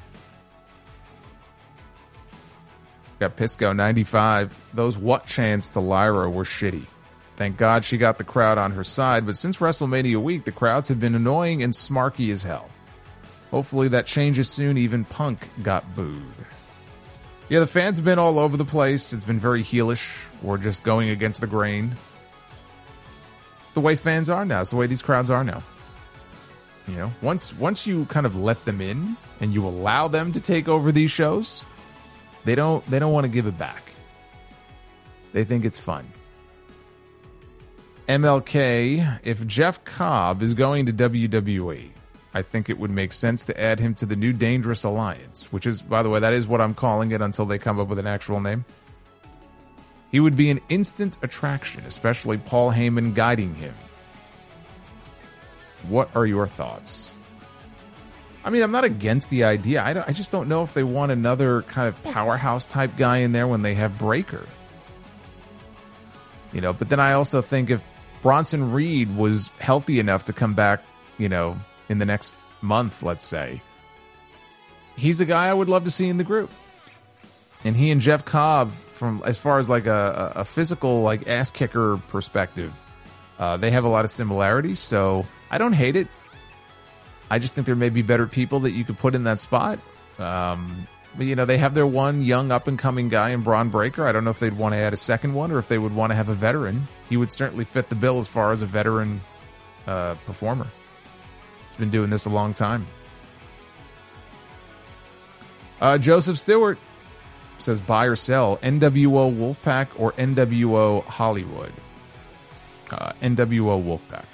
Got Pisco 95. Those what chants to Lyra were shitty. Thank God she got the crowd on her side, but since WrestleMania week, the crowds have been annoying and smarky as hell. Hopefully that changes soon. Even Punk got booed. Yeah, the fans have been all over the place. It's been very heelish or just going against the grain. the way fans are now. It's the way these crowds are now. You know, once you kind of let them in and you allow them to take over these shows, they don't want to give it back. They think it's fun. MLK, if Jeff Cobb is going to WWE, I think it would make sense to add him to the new Dangerous Alliance, which is, by the way, that is what I'm calling it until they come up with an actual name. He would be an instant attraction, especially Paul Heyman guiding him. What are your thoughts? I mean, I'm not against the idea. I just don't know if they want another kind of powerhouse type guy in there when they have Breakker. You know, but then I also think if Bronson Reed was healthy enough to come back, you know, in the next month, let's say, he's a guy I would love to see in the group. And he and Jeff Cobb, from as far as like a physical, like ass kicker perspective, they have a lot of similarities. So I don't hate it. I just think there may be better people that you could put in that spot. But, you know, they have their one young up-and-coming guy in Braun Breaker. I don't know if they'd want to add a second one or if they would want to have a veteran. He would certainly fit the bill as far as a veteran performer. He's been doing this a long time. Joseph Stewart says buy or sell, NWO Wolfpack or NWO Hollywood? NWO Wolfpack.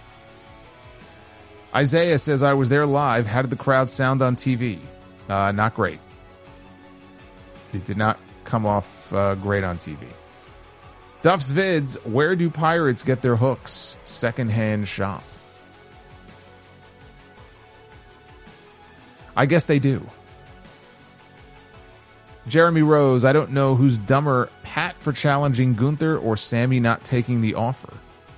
Isaiah says, I was there live. How did the crowd sound on TV? Not great. It did not come off great on TV. Duff's Vids, where do pirates get their hooks? Secondhand shop. I guess they do. Jeremy Rose, I don't know who's dumber, Pat for challenging Gunther or Sammy not taking the offer.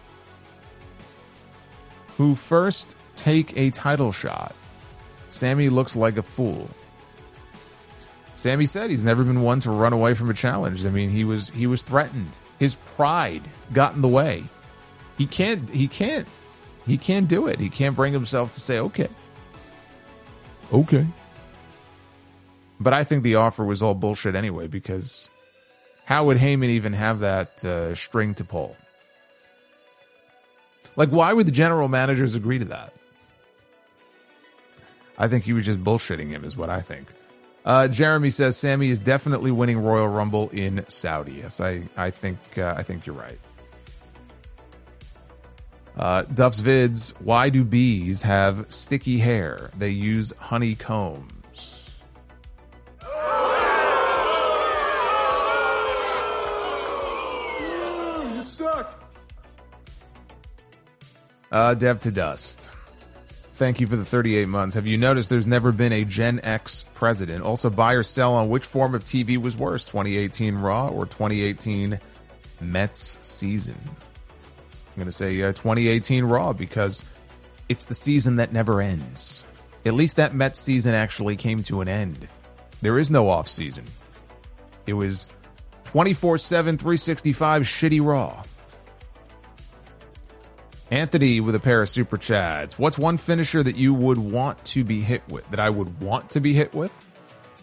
Who first take a title shot? Sammy looks like a fool. Sammy said he's never been one to run away from a challenge. I mean, he was threatened. His pride got in the way. He can't do it. He can't bring himself to say, okay. But I think the offer was all bullshit anyway, because how would Heyman even have that string to pull? Like, why would the general managers agree to that? I think he was just bullshitting him, is what I think. Jeremy says Sammy is definitely winning Royal Rumble in Saudi. Yes, I think you're right. Duff's Vids, why do bees have sticky hair? They use honeycombs. You suck. Dev to Dust. Thank you for the 38 months. Have you noticed there's never been a Gen X president? Also, buy or sell on which form of TV was worse, 2018 Raw or 2018 Mets season? I'm going to say 2018 Raw, because it's the season that never ends. At least that Mets season actually came to an end. There is no off season. It was 24/7, 365 shitty Raw. Anthony with a pair of super chats. What's one finisher that you would want to be hit with? That I would want to be hit with?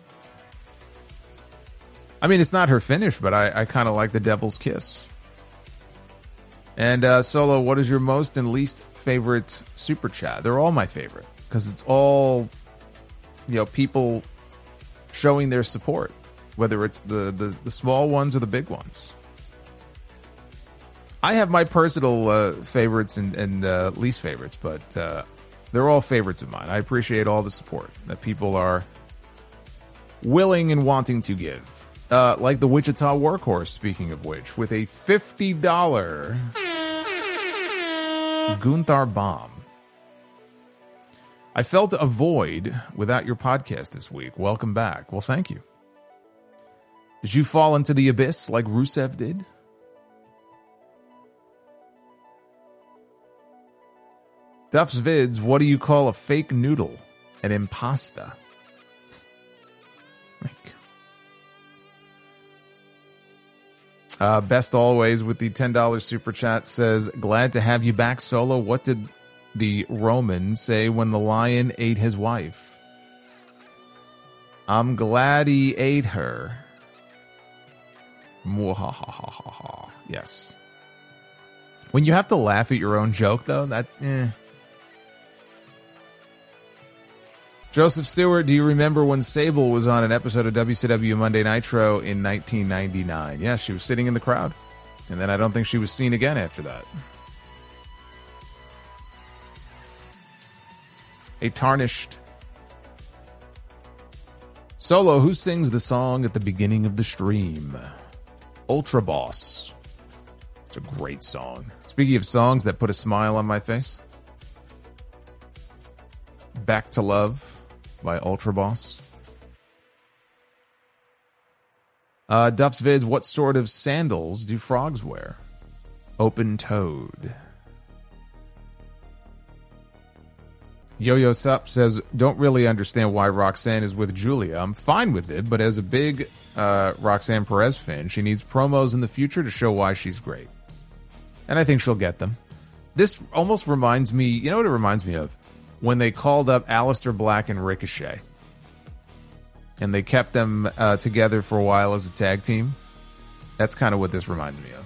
I mean, it's not her finish, but I kind of like the Devil's Kiss. And Solo, what is your most and least favorite super chat? They're all my favorite, because it's all, you know, people showing their support, whether it's the small ones or the big ones. I have my personal favorites and least favorites, but they're all favorites of mine. I appreciate all the support that people are willing and wanting to give. Like the Wichita Workhorse, speaking of which, with a $50 Gunther bomb. I felt a void without your podcast this week. Welcome back. Well, thank you. Did you fall into the abyss like Rusev did? Duff's Vids, what do you call a fake noodle? An impasta. Best always with the $10 super chat says, glad to have you back, Solo. What did the Roman say when the lion ate his wife? I'm glad he ate her. Mwahahaha. Yes. When you have to laugh at your own joke, though, Joseph Stewart, do you remember when Sable was on an episode of WCW Monday Nitro in 1999? Yeah, she was sitting in the crowd. And then I don't think she was seen again after that. A tarnished Solo, who sings the song at the beginning of the stream? Ultra Boss. It's a great song. Speaking of songs that put a smile on my face, Back to Love by Ultra Boss. Duff's Vids, what sort of sandals do frogs wear? Open-toed. Yo-Yo Sup says, don't really understand why Roxanne is with Julia. I'm fine with it, but as a big Roxanne Perez fan, she needs promos in the future to show why she's great. And I think she'll get them. This almost reminds me, you know what it reminds me of? When they called up Aleister Black and Ricochet. And they kept them together for a while as a tag team. That's kind of what this reminds me of.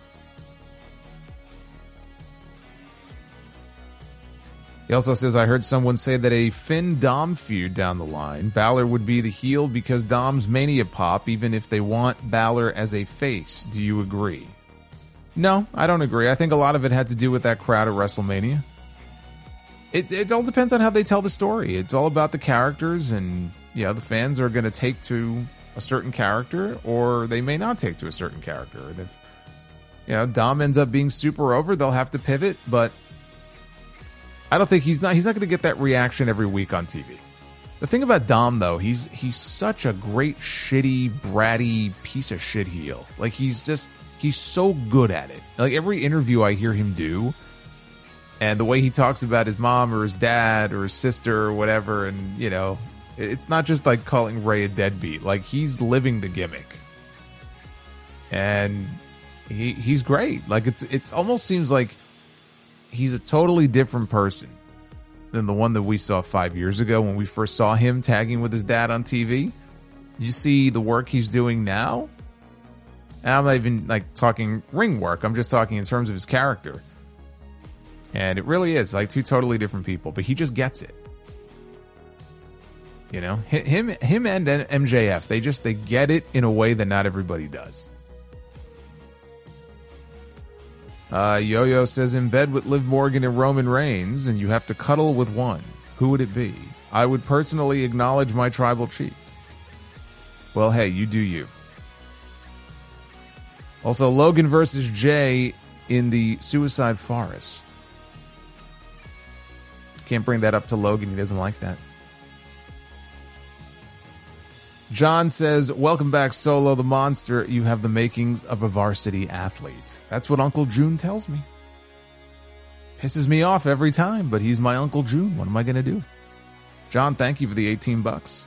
He also says, I heard someone say that a Finn-Dom feud down the line, Balor would be the heel because Dom's Mania Pop, even if they want Balor as a face. Do you agree? No, I don't agree. I think a lot of it had to do with that crowd at WrestleMania. It all depends on how they tell the story. It's all about the characters, and the fans are going to take to a certain character, or they may not take to a certain character. And if Dom ends up being super over, they'll have to pivot, but I don't think he's not going to get that reaction every week on TV. The thing about Dom, though, he's such a great, shitty, bratty piece of shit heel. Like, he's so good at it. Like, every interview I hear him do, and the way he talks about his mom or his dad or his sister or whatever, and, it's not just like calling Ray a deadbeat. Like, he's living the gimmick. And he's great. Like, it's almost seems like he's a totally different person than the one that we saw 5 years ago when we first saw him tagging with his dad on TV. You see the work he's doing now, and I'm not even like talking ring work. I'm just talking in terms of his character. And it really is like two totally different people, but he just gets it. Him and MJF, they get it in a way that not everybody does. Yo-Yo says, in bed with Liv Morgan and Roman Reigns, and you have to cuddle with one. Who would it be? I would personally acknowledge my tribal chief. Well, hey, you do you. Also, Logan versus Jay in the Suicide Forest. Can't bring that up to Logan. He doesn't like that. John says, welcome back, Solo the Monster. You have the makings of a varsity athlete. That's what Uncle June tells me. Pisses me off every time, but he's my Uncle June. What am I going to do? John, thank you for the $18.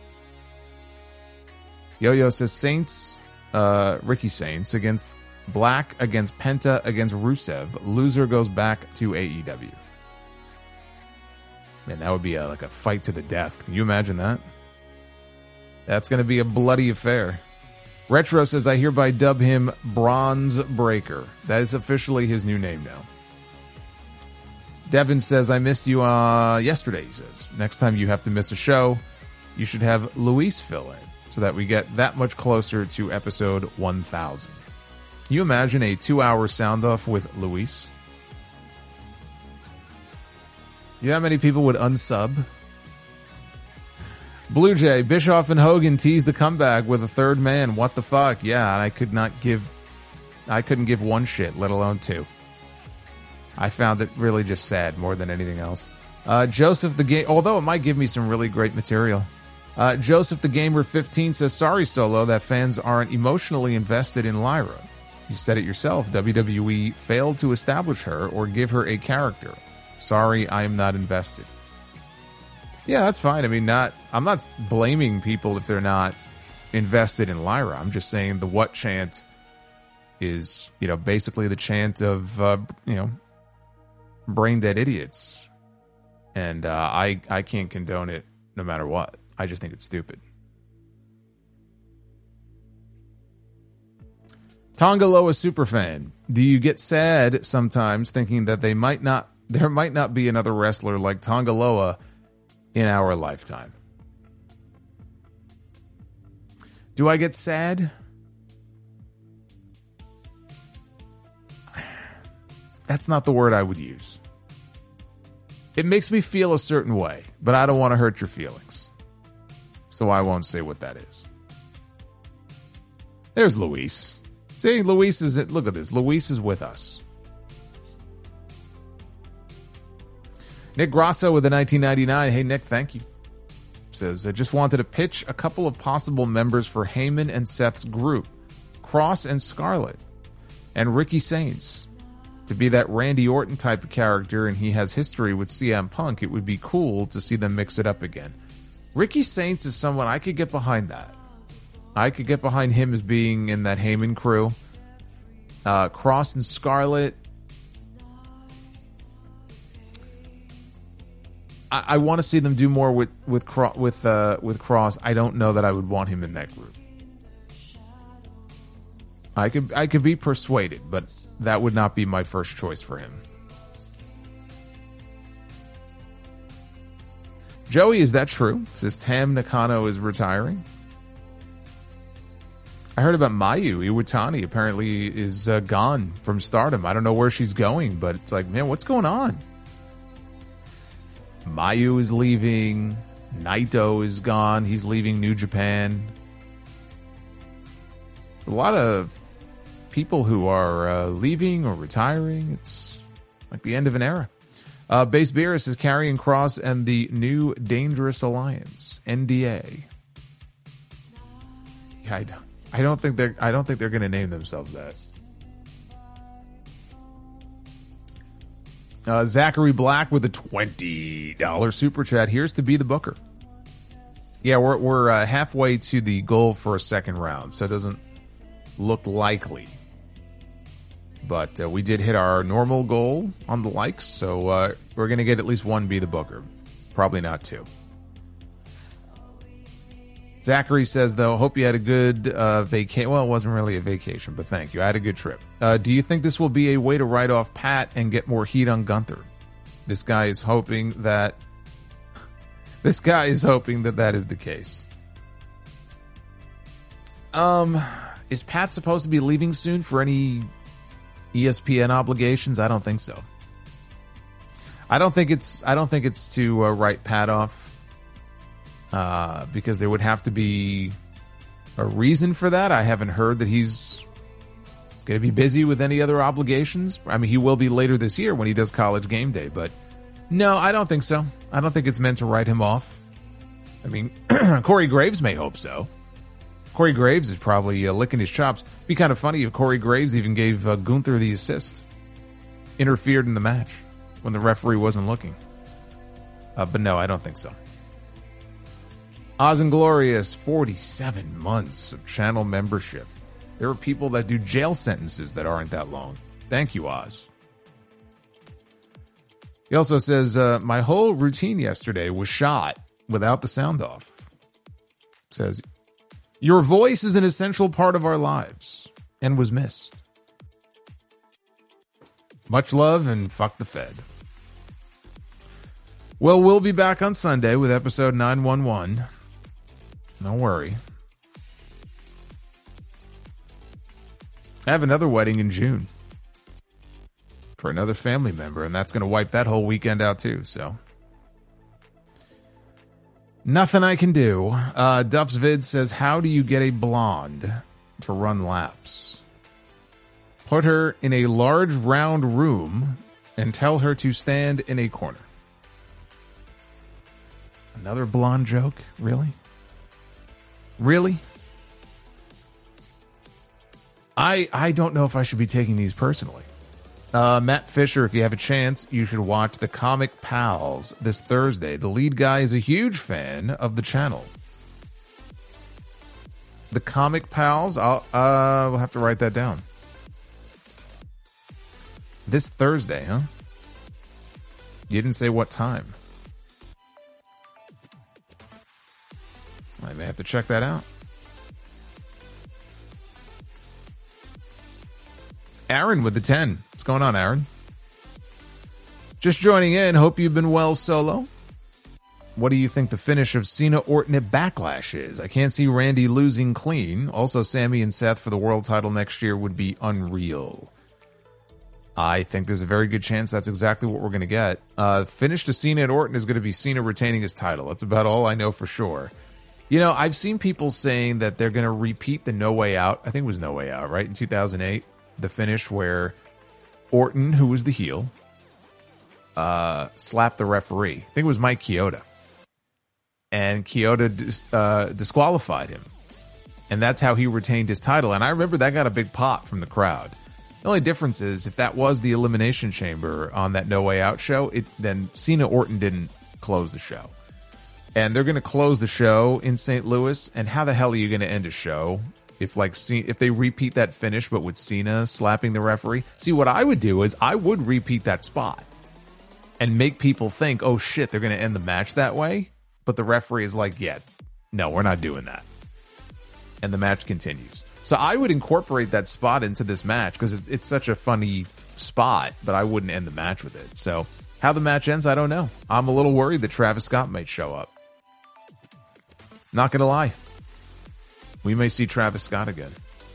Yo-Yo says, Saints, Ricky Saints against Black, against Penta, against Rusev. Loser goes back to AEW. Man, that would be like a fight to the death. Can you imagine that? That's going to be a bloody affair. Retro says, I hereby dub him Bronze Breaker. That is officially his new name now. Devin says, I missed you yesterday, he says. Next time you have to miss a show, you should have Luis fill in so that we get that much closer to episode 1000. Can you imagine a 2-hour sound off with Luis? You know how many people would unsub? Blue Jay, Bischoff and Hogan teased the comeback with a third man. What the fuck? Yeah, I couldn't give one shit, let alone two. I found it really just sad more than anything else. Joseph the Game, although it might give me some really great material. Joseph the Gamer 15 says, sorry, Solo, that fans aren't emotionally invested in Lyra. You said it yourself. WWE failed to establish her or give her a character. Sorry, I am not invested. Yeah, that's fine. I mean, I'm not blaming people if they're not invested in Lyra. I'm just saying the what chant is, basically the chant of, brain dead idiots. And I can't condone it no matter what. I just think it's stupid. Tongaloa superfan, do you get sad sometimes thinking that there might not be another wrestler like Tongaloa in our lifetime? Do I get sad? That's not the word I would use. It makes me feel a certain way, but I don't want to hurt your feelings. So I won't say what that is. There's Luis. See, Luis is it. Look at this. Luis is with us. Nick Grosso with the 1999. Hey, Nick, thank you. Says, I just wanted to pitch a couple of possible members for Heyman and Seth's group, Cross and Scarlett, and Ricky Saints. To be that Randy Orton type of character, and he has history with CM Punk, it would be cool to see them mix it up again. Ricky Saints is someone I could get behind that. I could get behind him as being in that Heyman crew. Cross and Scarlett. I want to see them do more with Cross. I don't know that I would want him in that group. I could be persuaded, but that would not be my first choice for him. Joey, is that true? Says Tam Nakano is retiring. I heard about Mayu Iwatani apparently is gone from Stardom. I don't know where she's going, but it's like, man, what's going on? Mayu is leaving. Naito is gone. He's leaving New Japan. A lot of people who are leaving or retiring. It's like the end of an era. Base Beerus is Karrion Kross and the New Dangerous Alliance, NDA. Yeah, I don't think they're going to name themselves that. Zachary Black with a $20 super chat. Here's to be the booker. Yeah, we're halfway to the goal for a second round, so it doesn't look likely. But we did hit our normal goal on the likes, so we're going to get at least one be the booker. Probably not two. Zachary says, though, hope you had a good vacation. Well, it wasn't really a vacation, but thank you. I had a good trip. Do you think this will be a way to write off Pat and get more heat on Gunther? This guy is hoping that that is the case. Is Pat supposed to be leaving soon for any ESPN obligations? I don't think so. I don't think it's to write Pat off. Because there would have to be a reason for that. I haven't heard that he's going to be busy with any other obligations. I mean, he will be later this year when he does College Game Day, but no, I don't think so. I don't think it's meant to write him off. I mean, Corey Graves may hope so. Corey Graves is probably licking his chops. It'd be kind of funny if Corey Graves even gave Gunther the assist. Interfered in the match when the referee wasn't looking. But no, I don't think so. Oz and Glorious, 47 months of channel membership. There are people that do jail sentences that aren't that long. Thank you, Oz. He also says, my whole routine yesterday was shot without the sound off. Says, your voice is an essential part of our lives and was missed. Much love and fuck the Fed. Well, we'll be back on Sunday with episode 911. Don't worry. I have another wedding in June for another family member, and that's going to wipe that whole weekend out too, so. Nothing I can do. Duff's Vid says, how do you get a blonde to run laps? Put her in a large round room and tell her to stand in a corner. Another blonde joke? Really? Really? I don't know if I should be taking these personally. Matt Fisher, if you have a chance, you should watch The Comic Pals this Thursday. The lead guy is a huge fan of the channel. The Comic Pals, we'll have to write that down. This Thursday, huh? You didn't say what time. I may have to check that out. Aaron with the 10. What's going on, Aaron? Just joining in. Hope you've been well, Solo. What do you think the finish of Cena Orton at Backlash is? I can't see Randy losing clean. Also, Sami and Seth for the world title next year would be unreal. I think there's a very good chance that's exactly what we're going to get. Finish to Cena and Orton is going to be Cena retaining his title. That's about all I know for sure. You know, I've seen people saying that they're going to repeat the No Way Out. I think it was No Way Out, right? In 2008, the finish where Orton, who was the heel, slapped the referee. I think it was Mike Chioda. And Chioda disqualified him. And that's how he retained his title. And I remember that got a big pop from the crowd. The only difference is if that was the Elimination Chamber on that No Way Out show, then Cena Orton didn't close the show. And they're going to close the show in St. Louis. And how the hell are you going to end a show if they repeat that finish, but with Cena slapping the referee? See, what I would do is I would repeat that spot and make people think, oh shit, they're going to end the match that way. But the referee is like, yeah, no, we're not doing that. And the match continues. So I would incorporate that spot into this match because it's such a funny spot, but I wouldn't end the match with it. So how the match ends, I don't know. I'm a little worried that Travis Scott might show up. Not going to lie. We may see Travis Scott again.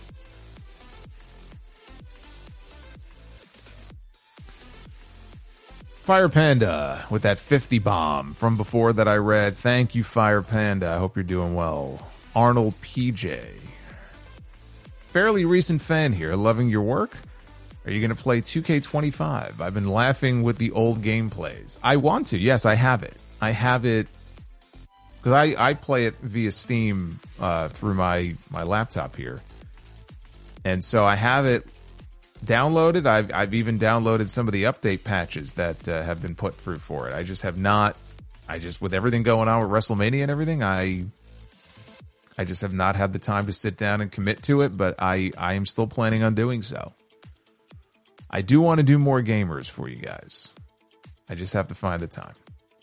Fire Panda with that 50 bomb from before that I read. Thank you, Fire Panda. I hope you're doing well. Arnold PJ. Fairly recent fan here. Loving your work. Are you going to play 2K25? I've been laughing with the old gameplays. I want to. Yes, I have it. I have it because I play it via Steam through my laptop here. And so I have it downloaded. I've even downloaded some of the update patches that have been put through for it. I just have not. With everything going on with WrestleMania and everything, I just have not had the time to sit down and commit to it, but I am still planning on doing so. I do want to do more gamers for you guys. I just have to find the time.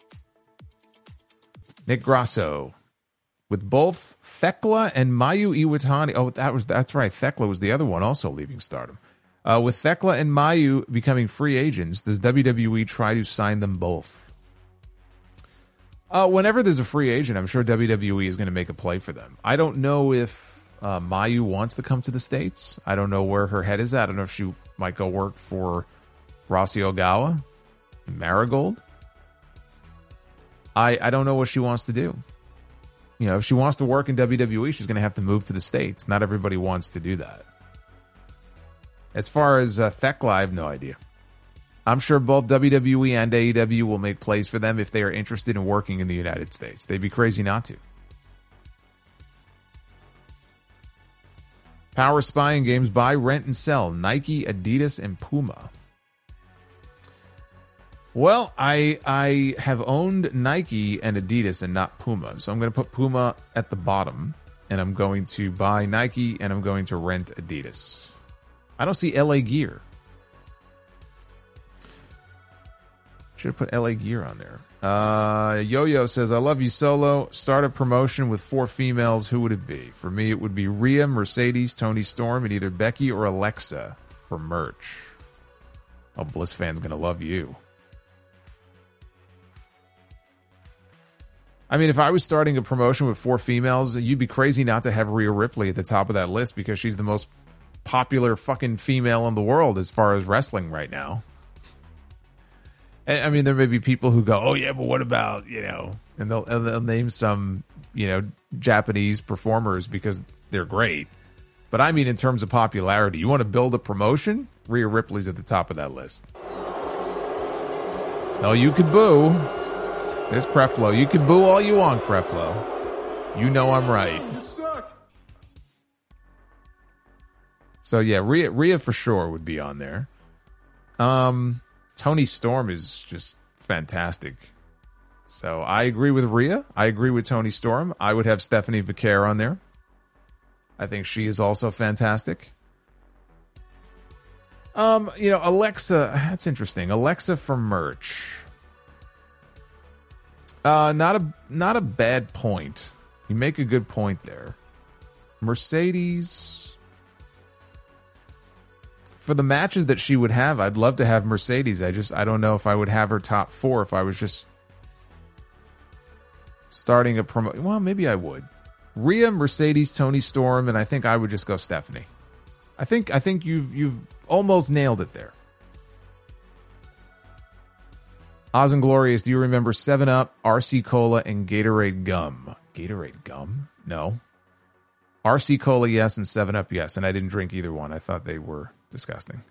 Nick Grasso with both Thekla and Mayu Iwatani. Oh, that's right. Thekla was the other one also leaving Stardom. With Thekla and Mayu becoming free agents, does WWE try to sign them both? Whenever there's a free agent, I'm sure WWE is going to make a play for them. I don't know if Mayu wants to come to the States. I don't know where her head is at. I don't know if she might go work for Rossi Ogawa and Marigold. I don't know what she wants to do. You know, if she wants to work in WWE, she's going to have to move to the States. Not everybody wants to do that. As far as Thekla, I have no idea. I'm sure both WWE and AEW will make plays for them if they are interested in working in the United States. They'd be crazy not to. Power Spying Games, buy, rent, and sell. Nike, Adidas, and Puma. Well, I have owned Nike and Adidas and not Puma. So I'm going to put Puma at the bottom. And I'm going to buy Nike and I'm going to rent Adidas. I don't see LA Gear. Should have put LA Gear on there. Yo-Yo says, I love you, Solo. Start a promotion with 4 females. Who would it be? For me, it would be Rhea, Mercedes, Toni Storm, and either Becky or Alexa for merch. Oh, Bliss fan's going to love you. I mean, if I was starting a promotion with 4 females, you'd be crazy not to have Rhea Ripley at the top of that list because she's the most popular fucking female in the world as far as wrestling right now. I mean, there may be people who go, oh yeah, but what about, and they'll name some, Japanese performers because they're great. But I mean, in terms of popularity, you want to build a promotion? Rhea Ripley's at the top of that list. No, you could boo. There's Creflo. You can boo all you want, Creflo. You know I'm right. You suck. So yeah, Rhea for sure would be on there. Toni Storm is just fantastic. So I agree with Rhea. I agree with Toni Storm. I would have Stephanie Vaquer on there. I think she is also fantastic. Alexa, that's interesting. Alexa for merch. Not a bad point. You make a good point there. Mercedes. For the matches that she would have, I'd love to have Mercedes. I don't know if I would have her top 4 if I was just starting a promo. Well, maybe I would. Rhea, Mercedes, Toni Storm, and I think I would just go Stephanie. I think you've almost nailed it there. Oz and Glorious, do you remember 7-Up, RC Cola, and Gatorade Gum? Gatorade Gum? No. RC Cola, yes, and 7-Up, yes. And I didn't drink either one. I thought they were disgusting.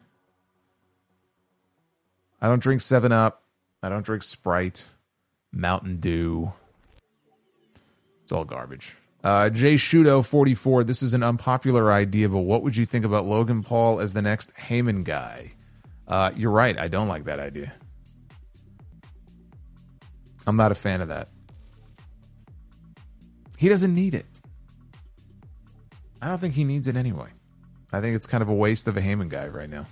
I don't drink 7-Up. I don't drink Sprite, Mountain Dew. It's all garbage. Jay Shudo 44. This is an unpopular idea, but what would you think about Logan Paul as the next Heyman guy? You're right. I don't like that idea. I'm not a fan of that. He doesn't need it. I don't think he needs it anyway. I think it's kind of a waste of a Heyman guy right now.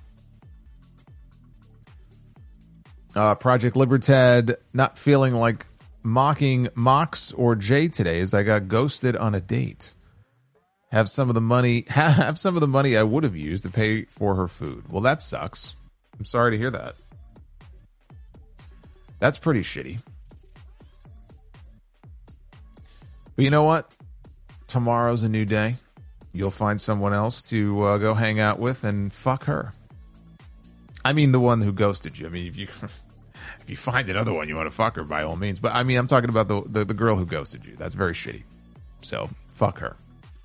Project Libertad, not feeling like mocking Mox or Jay today as I got ghosted on a date. Have some of the money I would have used to pay for her food. Well, that sucks. I'm sorry to hear that. That's pretty shitty. But you know what? Tomorrow's a new day. You'll find someone else to go hang out with and fuck her. I mean, the one who ghosted you. I mean, if you find another one you want to fuck her, by all means. But I mean, I'm talking about the girl who ghosted you. That's very shitty. So fuck her.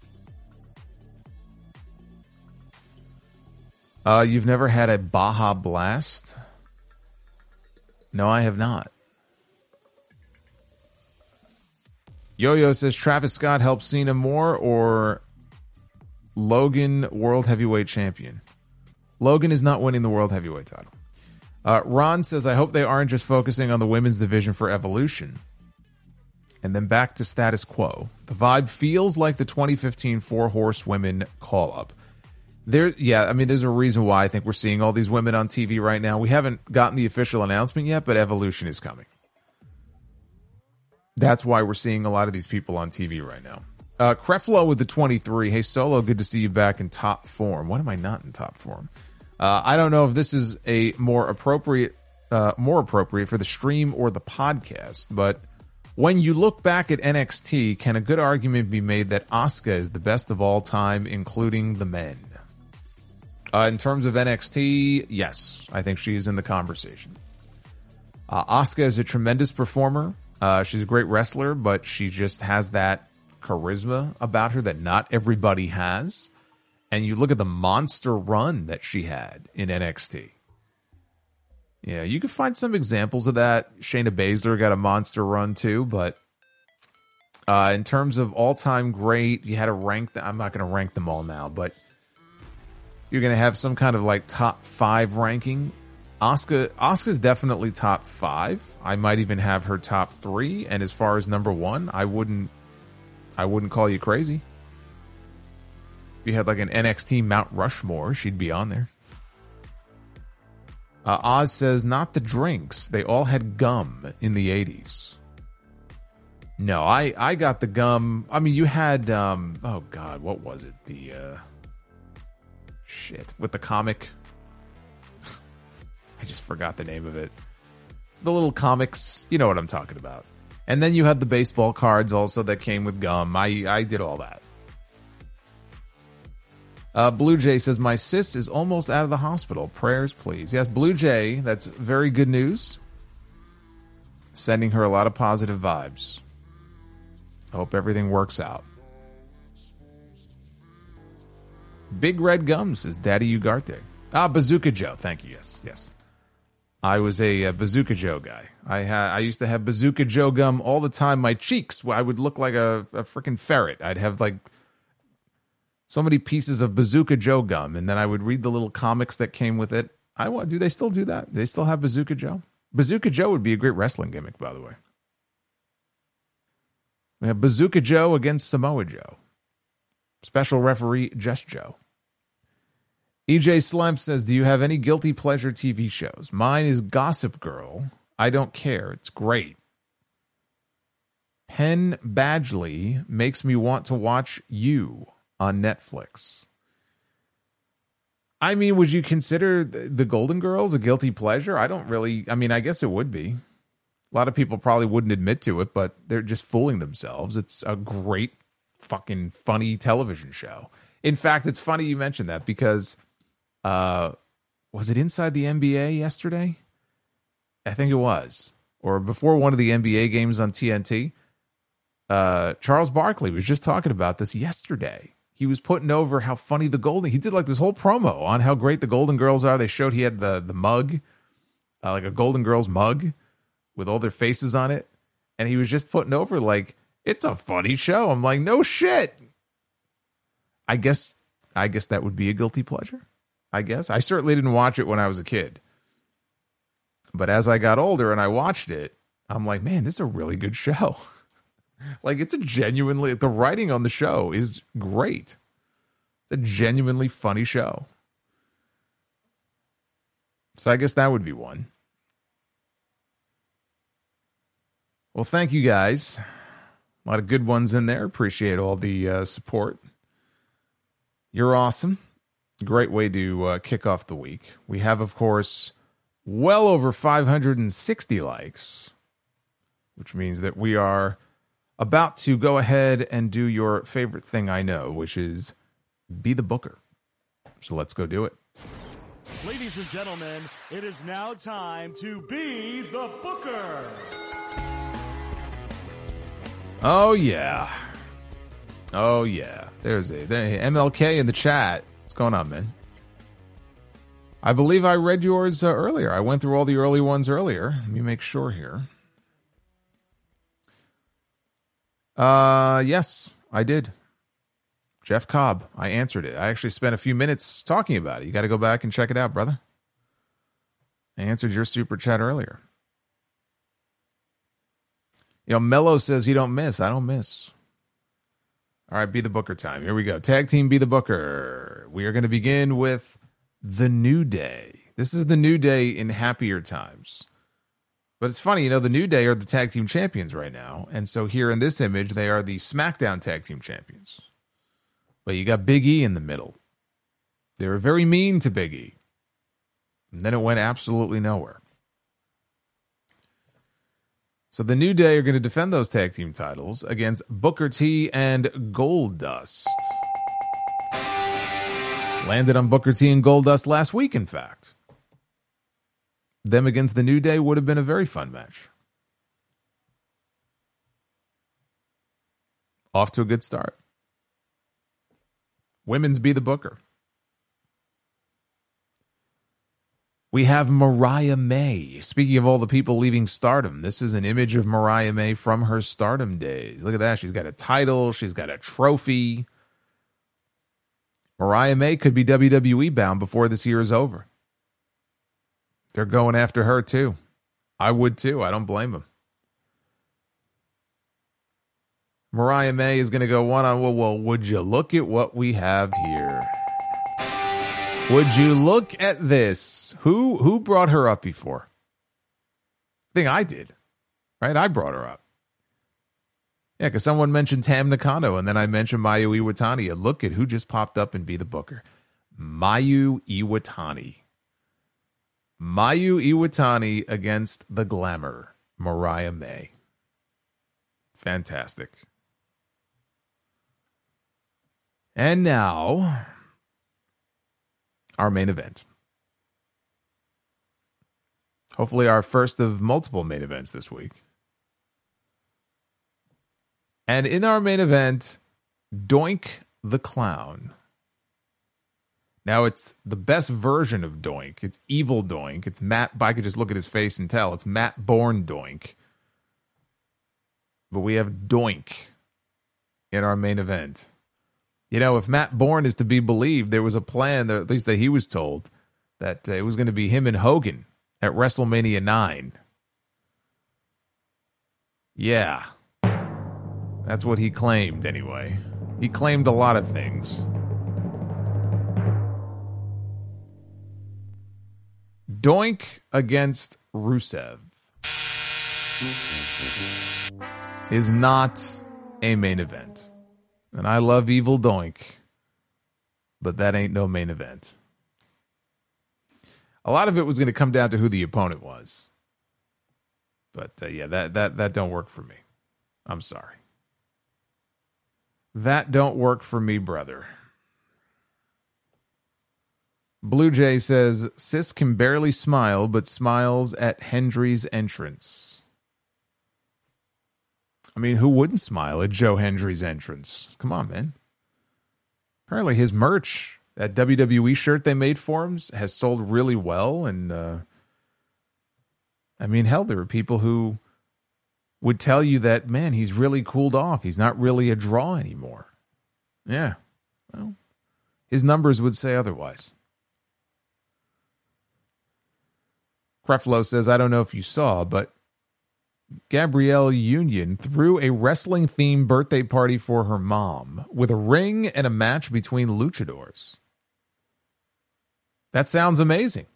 You've never had a Baja Blast? No, I have not. Yo-Yo says Travis Scott helped Cena more or Logan World Heavyweight Champion? Logan is not winning the World Heavyweight title. Ron says, I hope they aren't just focusing on the women's division for Evolution. And then back to status quo. The vibe feels like the 2015 Four Horsewomen call-up. There's a reason why I think we're seeing all these women on TV right now. We haven't gotten the official announcement yet, but Evolution is coming. That's why we're seeing a lot of these people on TV right now. Creflo with the 23. Hey, Solo, good to see you back in top form. What am I not in top form? I don't know if this is a more appropriate for the stream or the podcast, but when you look back at NXT, can a good argument be made that Asuka is the best of all time, including the men? In terms of NXT, yes, I think she is in the conversation. Asuka is a tremendous performer. She's a great wrestler, but she just has that charisma about her that not everybody has. And you look at the monster run that she had in NXT. Yeah, you can find some examples of that. Shayna Baszler got a monster run too, but in terms of all-time great, you had to rank I'm not going to rank them all now, but you're going to have some kind of like top 5 ranking. Asuka's definitely top 5. I might even have her top 3. And as far as number 1, I wouldn't call you crazy. If you had like an NXT Mount Rushmore, she'd be on there. Oz says, not the drinks. They all had gum in the 80s. No, I got the gum. I mean, you had, oh God, what was it? The, with the comic. I just forgot the name of it. The little comics, you know what I'm talking about. And then you had the baseball cards also that came with gum. I did all that. Blue Jay says, my sis is almost out of the hospital. Prayers, please. Yes, Blue Jay, that's very good news. Sending her a lot of positive vibes. I hope everything works out. Big Red Gum says, Daddy Ugarte. Bazooka Joe. Thank you. Yes. I was a Bazooka Joe guy. I used to have Bazooka Joe gum all the time. My cheeks, I would look like a freaking ferret. I'd have like so many pieces of Bazooka Joe gum, and then I would read the little comics that came with it. Do they still do that? Do they still have Bazooka Joe? Bazooka Joe would be a great wrestling gimmick, by the way. We have Bazooka Joe against Samoa Joe. Special referee, Just Joe. EJ Slemp says, do you have any guilty pleasure TV shows? Mine is Gossip Girl. I don't care. It's great. Penn Badgley makes me want to watch You on Netflix. I mean, would you consider the Golden Girls a guilty pleasure? I don't really. I mean, I guess it would be. A lot of people probably wouldn't admit to it, but they're just fooling themselves. It's a great, fucking funny television show. In fact, it's funny you mentioned that because was it Inside the NBA yesterday? I think it was. Or before one of the NBA games on TNT. Charles Barkley was just talking about this yesterday. He was putting over how funny he did like this whole promo on how great the Golden Girls are. They showed he had the mug, like a Golden Girls mug with all their faces on it. And he was just putting over like, it's a funny show. I'm like, no shit. I guess that would be a guilty pleasure. I guess. I certainly didn't watch it when I was a kid. But as I got older and I watched it, I'm like, man, this is a really good show. Like, it's the writing on the show is great. It's a genuinely funny show. So I guess that would be one. Well, thank you guys. A lot of good ones in there. Appreciate all the support. You're awesome. Great way to kick off the week. We have, of course, well over 560 likes, which means that we are about to go ahead and do your favorite thing I know, which is be the booker. So let's go do it. Ladies and gentlemen, it is now time to be the booker. Oh, yeah. Oh, yeah. There's MLK in the chat. What's going on, man? I believe I read yours earlier. I went through all the early ones earlier. Let me make sure here. Yes, I did. Jeff Cobb. I answered it. I actually spent a few minutes talking about it. You got to go back and check it out, brother. I answered your super chat earlier. You know, Mello says you don't miss. I don't miss. All right, be the booker time. Here we go. Tag team be the booker. We are going to begin with the New Day. This is the New Day in happier times. But it's funny, you know, the New Day are the tag team champions right now. And so here in this image, they are the SmackDown tag team champions. But you got Big E in the middle. They were very mean to Big E. And then it went absolutely nowhere. So the New Day are going to defend those tag team titles against Booker T and Goldust. Landed on Booker T and Goldust last week, in fact. Them against the New Day would have been a very fun match. Off to a good start. Women's be the booker. We have Mariah May. Speaking of all the people leaving Stardom, this is an image of Mariah May from her Stardom days. Look at that. She's got a title. She's got a trophy. Mariah May could be WWE bound before this year is over. They're going after her, too. I would, too. I don't blame them. Mariah May is going to go one-on-one. Well, would you look at what we have here? Would you look at this? Who brought her up before? I think I did. Right? I brought her up. Yeah, because someone mentioned Tam Nakano, and then I mentioned Mayu Iwatani. And look at who just popped up and be the booker. Mayu Iwatani. Mayu Iwatani against the glamour, Mariah May. Fantastic. And now, our main event. Hopefully our first of multiple main events this week. And in our main event, Doink the Clown. Now, it's the best version of Doink. It's evil Doink. It's Matt. I could just look at his face and tell. It's Matt Bourne Doink. But we have Doink in our main event. You know, if Matt Bourne is to be believed, there was a plan, at least that he was told, that it was going to be him and Hogan at WrestleMania 9. Yeah. That's what he claimed, anyway. He claimed a lot of things. Doink against Rusev is not a main event. And I love Evil Doink, but that ain't no main event. A lot of it was going to come down to who the opponent was. But yeah, that don't work for me. I'm sorry. That don't work for me, brother. Blue Jay says, Sis can barely smile, but smiles at Hendry's entrance. I mean, who wouldn't smile at Joe Hendry's entrance? Come on, man. Apparently his merch, that WWE shirt they made for him, has sold really well. And, I mean, hell, there are people who would tell you that, man, he's really cooled off. He's not really a draw anymore. Yeah. Well, his numbers would say otherwise. Creflo says, I don't know if you saw, but Gabrielle Union threw a wrestling-themed birthday party for her mom with a ring and a match between luchadors. That sounds amazing.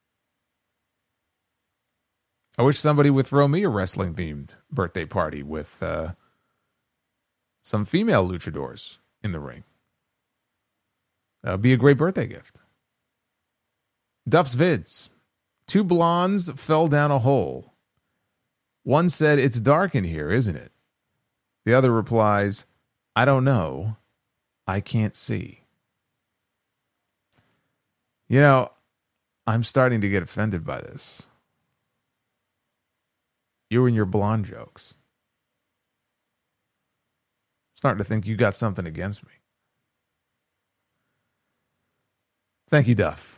I wish somebody would throw me a wrestling-themed birthday party with some female luchadors in the ring. That would be a great birthday gift. Duff's Vids. 2 blondes fell down a hole. One said, it's dark in here, isn't it? The other replies, I don't know. I can't see. You know, I'm starting to get offended by this. You and your blonde jokes. Starting to think you got something against me. Thank you, Duff.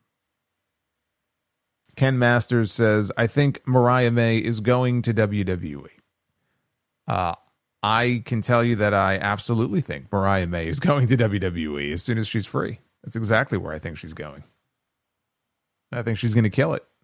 Ken Masters says, I think Mariah May is going to WWE. I can tell you that I absolutely think Mariah May is going to WWE as soon as she's free. That's exactly where I think she's going. I think she's going to kill it.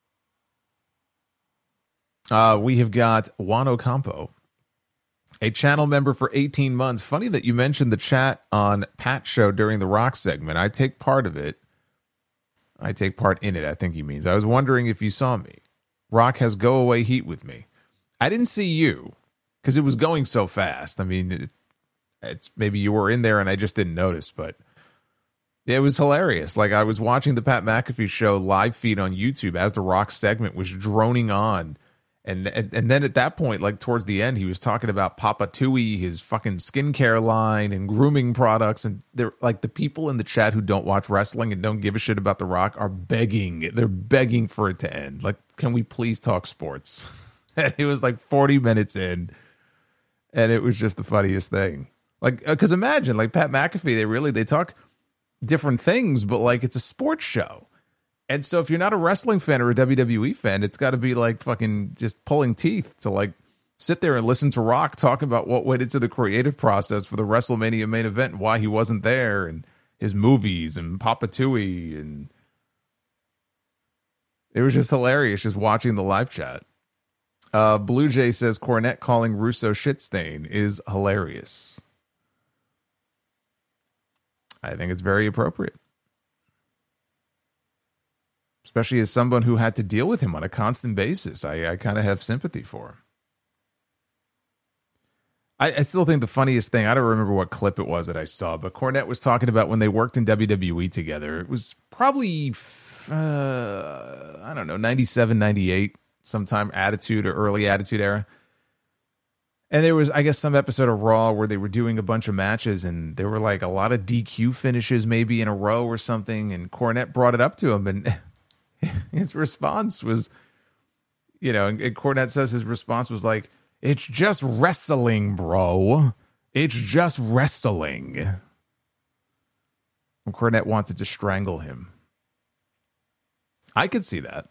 We have got Juan Ocampo, a channel member for 18 months. Funny that you mentioned the chat on Pat's show during the Rock segment. I take part of it. I take part in it, I think he means. I was wondering if you saw me. Rock has go away heat with me. I didn't see you because it was going so fast. I mean, it's maybe you were in there and I just didn't notice, but it was hilarious. Like I was watching the Pat McAfee show live feed on YouTube as the Rock segment was droning on. And then at that point, like towards the end, he was talking about Papa Tui, his fucking skincare line and grooming products. And they're like the people in the chat who don't watch wrestling and don't give a shit about The Rock are begging. They're begging for it to end. Like, can we please talk sports? And it was like 40 minutes in. And it was just the funniest thing. Like, because imagine like Pat McAfee, they talk different things, but like it's a sports show. And so if you're not a wrestling fan or a WWE fan, it's got to be like fucking just pulling teeth to like sit there and listen to Rock talk about what went into the creative process for the WrestleMania main event and why he wasn't there and his movies and Papa Tui. And it was just hilarious just watching the live chat. Blue Jay says Cornette calling Russo shit stain is hilarious. I think it's very appropriate. Especially as someone who had to deal with him on a constant basis. I kind of have sympathy for him. I still think the funniest thing, I don't remember what clip it was that I saw, but Cornette was talking about when they worked in WWE together. It was probably, I don't know, 97, 98, sometime Attitude or early Attitude era. And there was, I guess, some episode of Raw where they were doing a bunch of matches and there were like a lot of DQ finishes maybe in a row or something. And Cornette brought it up to him and his response was, you know, and Cornette says his response was like, it's just wrestling, bro. It's just wrestling. And Cornette wanted to strangle him. I could see that.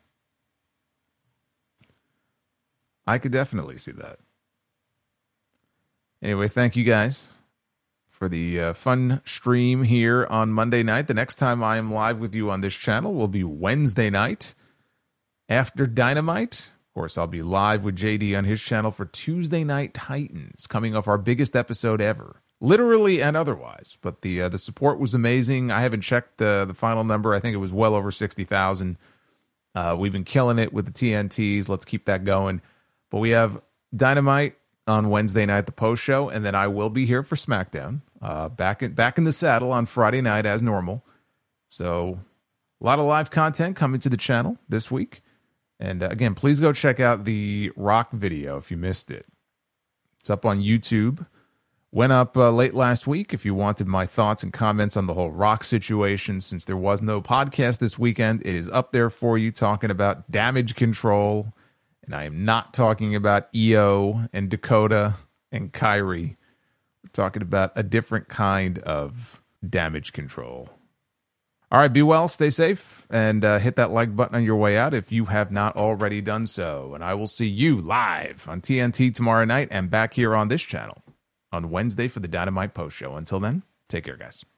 I could definitely see that. Anyway, thank you guys for the fun stream here on Monday night. The next time I am live with you on this channel will be Wednesday night after Dynamite. Of course, I'll be live with JD on his channel for Tuesday Night Titans, coming off our biggest episode ever, literally and otherwise. But the support was amazing. I haven't checked the final number. I think it was well over 60,000. We've been killing it with the TNTs. Let's keep that going. But we have Dynamite on Wednesday night, the post show, and then I will be here for SmackDown, back in the saddle on Friday night as normal. So A lot of live content coming to the channel this week. And again, please go check out the Rock video if you missed it. It's up on YouTube. Went up late last week. If you wanted my thoughts and comments on the whole Rock situation, since there was no podcast this weekend, it is up there for you, talking about Damage Control. And I am not talking about EO and Dakota and Kyrie. We're talking about a different kind of Damage Control. All right, be well, stay safe, and hit that like button on your way out if you have not already done so. And I will see you live on TNT tomorrow night and back here on this channel on Wednesday for the Dynamite Post Show. Until then, take care, guys.